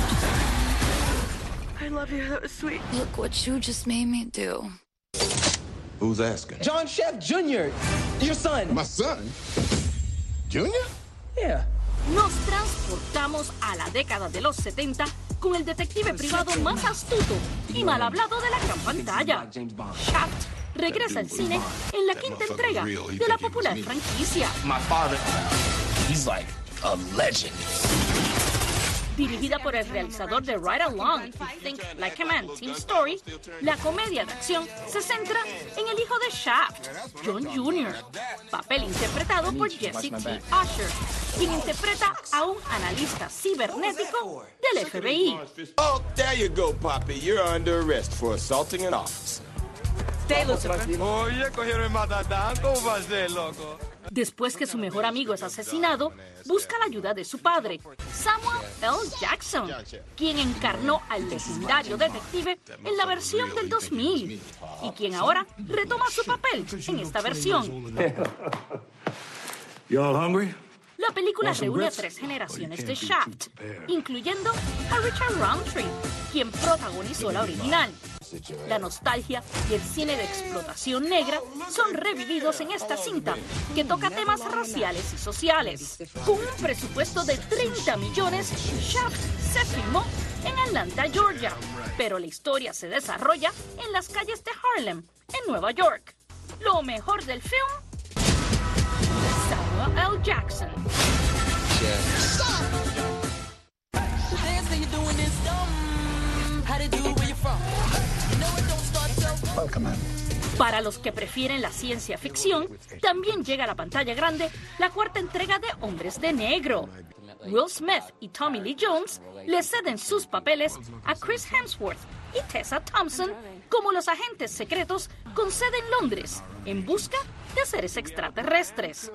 I love you. That was sweet. Look what you just made me do. Who's asking? John Chef Junior Your son. My son? Junior? Yeah. Nos transportamos a la década de los setenta con el detective privado más astuto y mal hablado de la gran pantalla. Shaft regresa al cine en la quinta entrega de la popular franquicia. My father, he's like a legend. Dirigida por el realizador de Ride Along y Think Like a Man Team Story, la comedia de acción se centra en el hijo de Shaft, John junior, papel interpretado por Jesse T. Usher, quien interpreta a un analista cibernético del F B I. Oh, there you go, Poppy. You're under arrest for assaulting an officer. Stay, Lucifer. Oye, cogieron el matatán. ¿Cómo va a ser, loco? Después que su mejor amigo es asesinado, busca la ayuda de su padre, Samuel L. Jackson, quien encarnó al legendario detective en la versión del dos mil y quien ahora retoma su papel en esta versión. You all hungry? La película reúne a tres generaciones de Shaft, incluyendo a Richard Roundtree, quien protagonizó la original. La nostalgia y el cine de explotación negra son revividos en esta cinta, que toca temas raciales y sociales. Con un presupuesto de treinta millones, Shaft se filmó en Atlanta, Georgia, pero la historia se desarrolla en las calles de Harlem, en Nueva York. Lo mejor del film: Samuel L. Jackson. Para los que prefieren la ciencia ficción, también llega a la pantalla grande la cuarta entrega de Hombres de Negro. Will Smith y Tommy Lee Jones le ceden sus papeles a Chris Hemsworth y Tessa Thompson como los agentes secretos con sede en Londres, en busca de seres extraterrestres.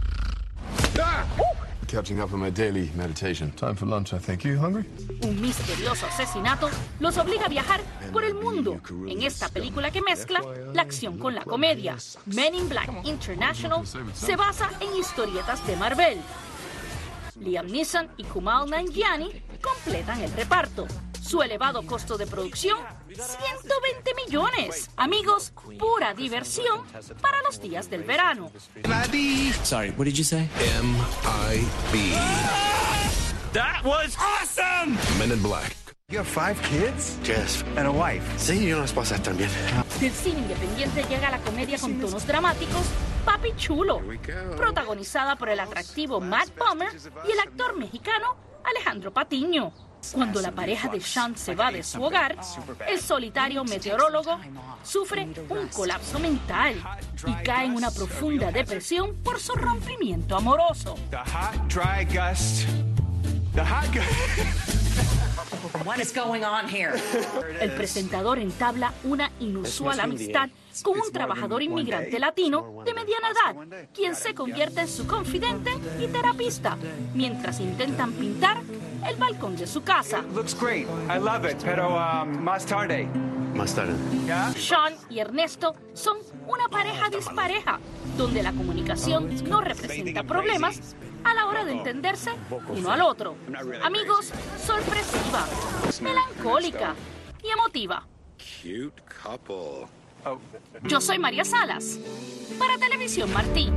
Catching up on my daily meditation. Time for lunch, I think. You hungry? Un misterioso asesinato los obliga a viajar por el mundo en esta película que mezcla la acción con la comedia. Men in Black International se basa en historietas de Marvel. Liam Neeson y Kumail Nanjiani completan el reparto. Su elevado costo de producción, ciento veinte millones. Amigos, pura diversión para los días del verano. Sorry, what did you say? M I B. That was awesome! Men in Black. You have five kids? Yes. And a wife. Sí, y una esposa también. Del cine independiente llega la comedia con tonos dramáticos Papi Chulo, protagonizada por el atractivo Matt Bomer y el actor mexicano Alejandro Patiño. Cuando la pareja de Sean se va de su hogar, el solitario meteorólogo sufre un colapso mental y cae en una profunda depresión por su rompimiento amoroso. The hot, dry gust. The hot gust. What is going on here? El presentador entabla una inusual amistad con un trabajador inmigrante latino de mediana edad, quien se convierte en su confidente y terapista, mientras intentan pintar el balcón de su casa. Looks great. I love it, pero um, más tarde. Más tarde. Sean y Ernesto son una pareja dispareja, donde la comunicación no representa problemas a la hora de entenderse uno al otro. Amigos, sorpresiva, melancólica y emotiva. Cute couple. Yo soy María Salas, para Televisión Martí.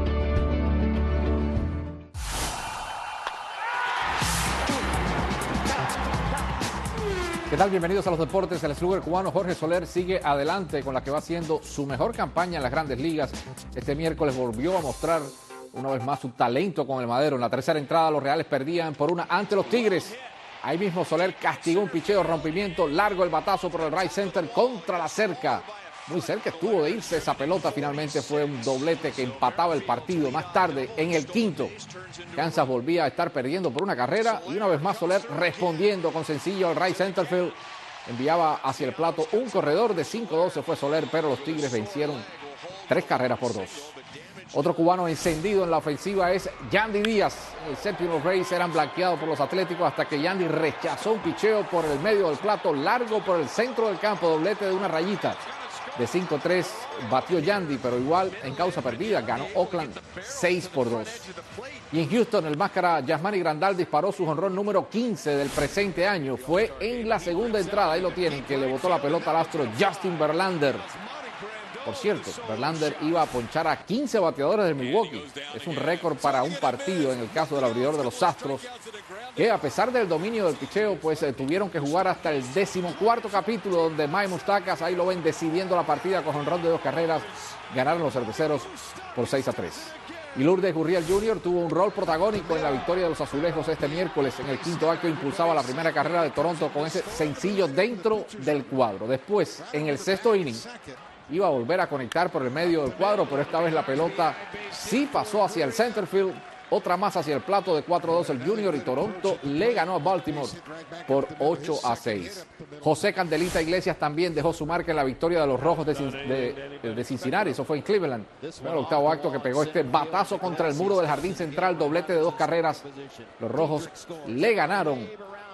¿Qué tal? Bienvenidos a los deportes. El slugger cubano Jorge Soler sigue adelante con la que va siendo su mejor campaña en las grandes ligas. Este miércoles volvió a mostrar una vez más su talento con el madero. En la tercera entrada los Reales perdían por una ante los Tigres. Ahí mismo Soler castigó un picheo, rompimiento, largo el batazo por el right center contra la cerca. Muy cerca estuvo de irse esa pelota. Finalmente fue un doblete que empataba el partido. Más tarde, en el quinto, Kansas volvía a estar perdiendo por una carrera y una vez más Soler respondiendo con sencillo al right center field. Enviaba hacia el plato un corredor. De cinco dos se fue Soler, pero los Tigres vencieron tres carreras por dos. Otro cubano encendido en la ofensiva es Yandy Díaz. El séptimo los Rays eran blanqueados por los Atléticos hasta que Yandy rechazó un picheo por el medio del plato, largo por el centro del campo, doblete de una rayita. De cinco tres batió Yandy, pero igual en causa perdida ganó Oakland seis por dos. Y en Houston el máscara Yasmani Grandal disparó su jonrón número quince del presente año. Fue en la segunda entrada, ahí lo tienen, que le botó la pelota al astro Justin Verlander. Por cierto, Verlander iba a ponchar a quince bateadores de Milwaukee. Es un récord para un partido en el caso del abridor de los Astros, que a pesar del dominio del picheo, pues eh, tuvieron que jugar hasta el decimocuarto capítulo, donde Mike Moustakas, ahí lo ven, decidiendo la partida con jonrón de dos carreras. Ganaron los cerveceros por seis a tres. Y Lourdes Gurriel junior tuvo un rol protagónico en la victoria de los azulejos este miércoles. En el quinto acto impulsaba la primera carrera de Toronto con ese sencillo dentro del cuadro. Después, en el sexto inning, iba a volver a conectar por el medio del cuadro, pero esta vez la pelota sí pasó hacia el center field, otra más hacia el plato de cuatro dos el Junior, y Toronto le ganó a Baltimore por ocho a seis. José Candelita Iglesias también dejó su marca en la victoria de los Rojos de, de, de Cincinnati. Eso fue en Cleveland. Fue el octavo acto que pegó este batazo contra el muro del jardín central, doblete de dos carreras. Los Rojos le ganaron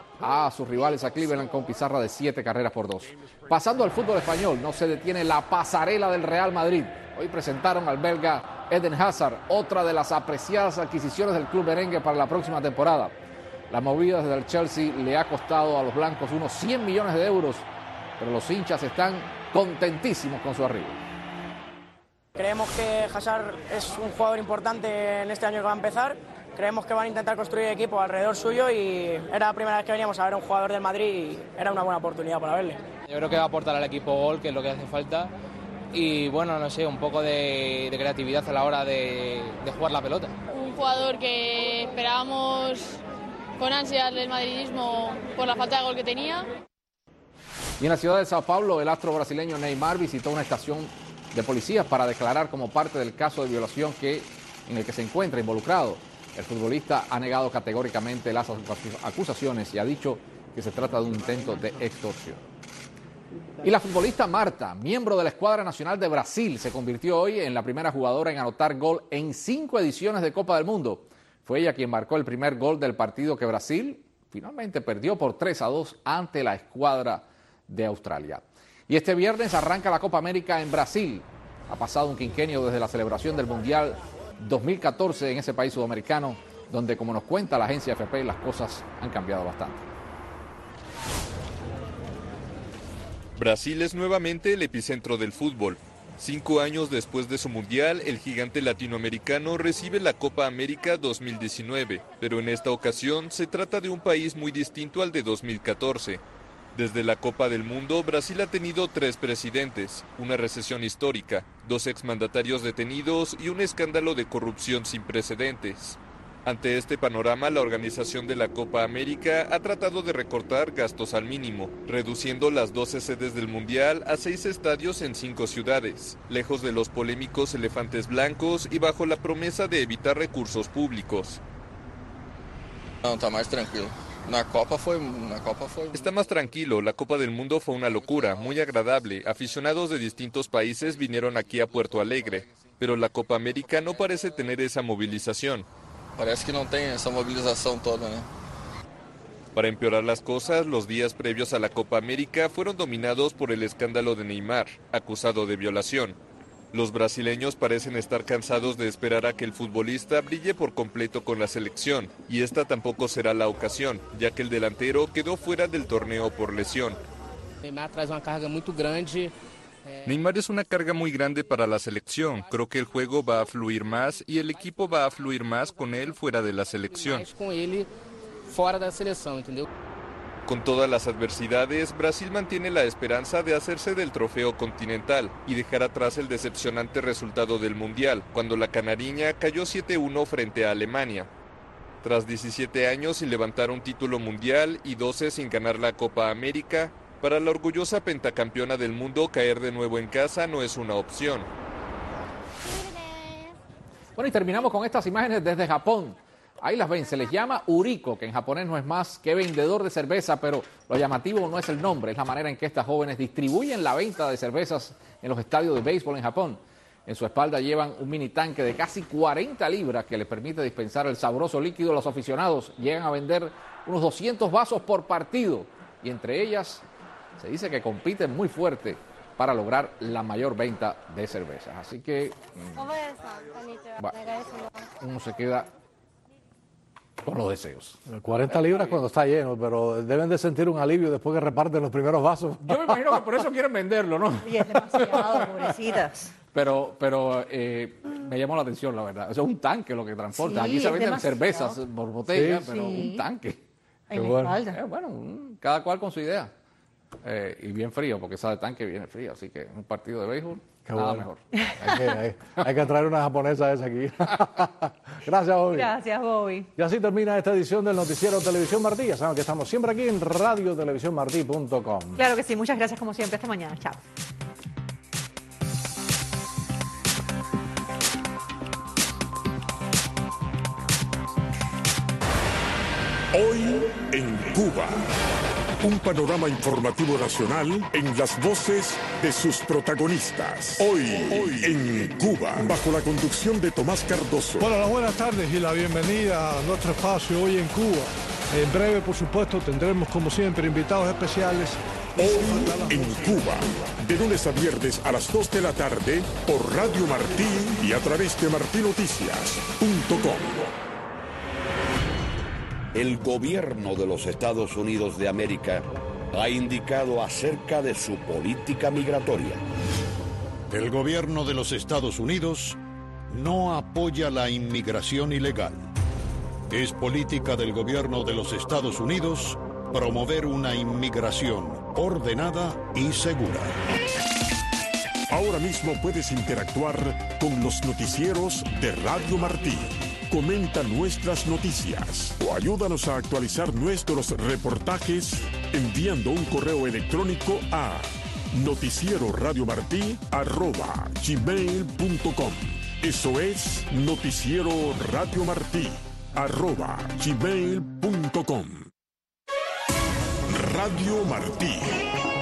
a sus rivales a Cleveland con pizarra de siete carreras por dos. Pasando al fútbol español, no se detiene la pasarela del Real Madrid. Hoy presentaron al belga Eden Hazard, otra de las apreciadas adquisiciones del club merengue para la próxima temporada. La movida desde el Chelsea le ha costado a los blancos unos cien millones de euros, pero los hinchas están contentísimos con su arribo. Creemos que Hazard es un jugador importante en este año que va a empezar. Creemos que van a intentar construir equipo alrededor suyo y era la primera vez que veníamos a ver a un jugador del Madrid y era una buena oportunidad para verle. Yo creo que va a aportar al equipo gol, que es lo que hace falta, y bueno, no sé, un poco de, de creatividad a la hora de, de jugar la pelota. Un jugador que esperábamos con ansias del madridismo por la falta de gol que tenía. Y en la ciudad de Sao Paulo, el astro brasileño Neymar visitó una estación de policías para declarar como parte del caso de violación que, en el que se encuentra involucrado. El futbolista ha negado categóricamente las acusaciones y ha dicho que se trata de un intento de extorsión. Y la futbolista Marta, miembro de la escuadra nacional de Brasil, se convirtió hoy en la primera jugadora en anotar gol en cinco ediciones de Copa del Mundo. Fue ella quien marcó el primer gol del partido que Brasil finalmente perdió por tres a dos ante la escuadra de Australia. Y este viernes arranca la Copa América en Brasil. Ha pasado un quinquenio desde la celebración del Mundial dos mil catorce en ese país sudamericano, donde, como nos cuenta la agencia F P, las cosas han cambiado bastante. Brasil es nuevamente el epicentro del fútbol. Cinco años después de su mundial, el gigante latinoamericano recibe la Copa América dos mil diecinueve, pero en esta ocasión se trata de un país muy distinto al de dos mil catorce. Desde la Copa del Mundo, Brasil ha tenido tres presidentes, una recesión histórica, dos exmandatarios detenidos y un escándalo de corrupción sin precedentes. Ante este panorama, la organización de la Copa América ha tratado de recortar gastos al mínimo, reduciendo las doce sedes del Mundial a seis estadios en cinco ciudades, lejos de los polémicos elefantes blancos y bajo la promesa de evitar recursos públicos. No, está más tranquilo. La Copa fue, la Copa fue... Está más tranquilo, la Copa del Mundo fue una locura, muy agradable. Aficionados de distintos países vinieron aquí a Puerto Alegre, pero la Copa América no parece tener esa movilización. Parece que no tiene esa movilización toda, ¿no? Para empeorar las cosas, los días previos a la Copa América fueron dominados por el escándalo de Neymar, acusado de violación. Los brasileños parecen estar cansados de esperar a que el futbolista brille por completo con la selección, y esta tampoco será la ocasión, ya que el delantero quedó fuera del torneo por lesión. Neymar trae una carga muy grande. Neymar es una carga muy grande para la selección. Creo que el juego va a fluir más y el equipo va a fluir más con él fuera de la selección. Con él fuera de la selección, ¿entendió? Con todas las adversidades, Brasil mantiene la esperanza de hacerse del trofeo continental y dejar atrás el decepcionante resultado del Mundial, cuando la canariña cayó siete uno frente a Alemania. Tras diecisiete años sin levantar un título mundial y doce sin ganar la Copa América, para la orgullosa pentacampeona del mundo caer de nuevo en casa no es una opción. Bueno, y terminamos con estas imágenes desde Japón. Ahí las ven, se les llama Uriko, que en japonés no es más que vendedor de cerveza, pero lo llamativo no es el nombre, es la manera en que estas jóvenes distribuyen la venta de cervezas en los estadios de béisbol en Japón. En su espalda llevan un mini tanque de casi cuarenta libras que les permite dispensar el sabroso líquido a los aficionados. Llegan a vender unos doscientos vasos por partido y entre ellas se dice que compiten muy fuerte para lograr la mayor venta de cervezas. Así que mmm, bueno, uno se queda con los deseos. cuarenta libras cuando está lleno, pero deben de sentir un alivio después que reparten los primeros vasos. Yo me imagino que por eso quieren venderlo, ¿no? Y es demasiado, pobrecitas. Pero, pero eh, me llamó la atención, la verdad. Eso es un tanque lo que transporta. Sí, aquí se venden demasiado. cervezas por botella, sí, pero sí. un tanque. En mi bueno. espalda. Eh, bueno, un, cada cual con su idea. Eh, y bien frío, porque esa de tanque viene frío. Así que un partido de béisbol, Qué nada bueno. mejor. Hay que, hay, hay que traer una japonesa esa aquí. Gracias, Bobby. Gracias, Bobby. Y así termina esta edición del Noticiero Televisión Martí. Ya saben que estamos siempre aquí en radio televisión martí punto com. Claro que sí. Muchas gracias como siempre. Hasta mañana. Chao. Hoy en Cuba. Un panorama informativo nacional en las voces de sus protagonistas. Hoy, Hoy en Cuba, bajo la conducción de Tomás Cardoso. Bueno, las buenas tardes y la bienvenida a nuestro espacio Hoy en Cuba. En breve, por supuesto, tendremos como siempre invitados especiales. Hoy en Cuba, de lunes a viernes a las dos de la tarde por Radio Martí y a través de martí noticias punto com. El gobierno de los Estados Unidos de América ha indicado acerca de su política migratoria. El gobierno de los Estados Unidos no apoya la inmigración ilegal. Es política del gobierno de los Estados Unidos promover una inmigración ordenada y segura. Ahora mismo puedes interactuar con los noticieros de Radio Martí. comenta nuestras noticias o ayúdanos a actualizar nuestros reportajes enviando un correo electrónico a noticiero radio martí arroba gmail punto com. Eso es noticiero radio martí arroba gmail punto com. Radio Martí.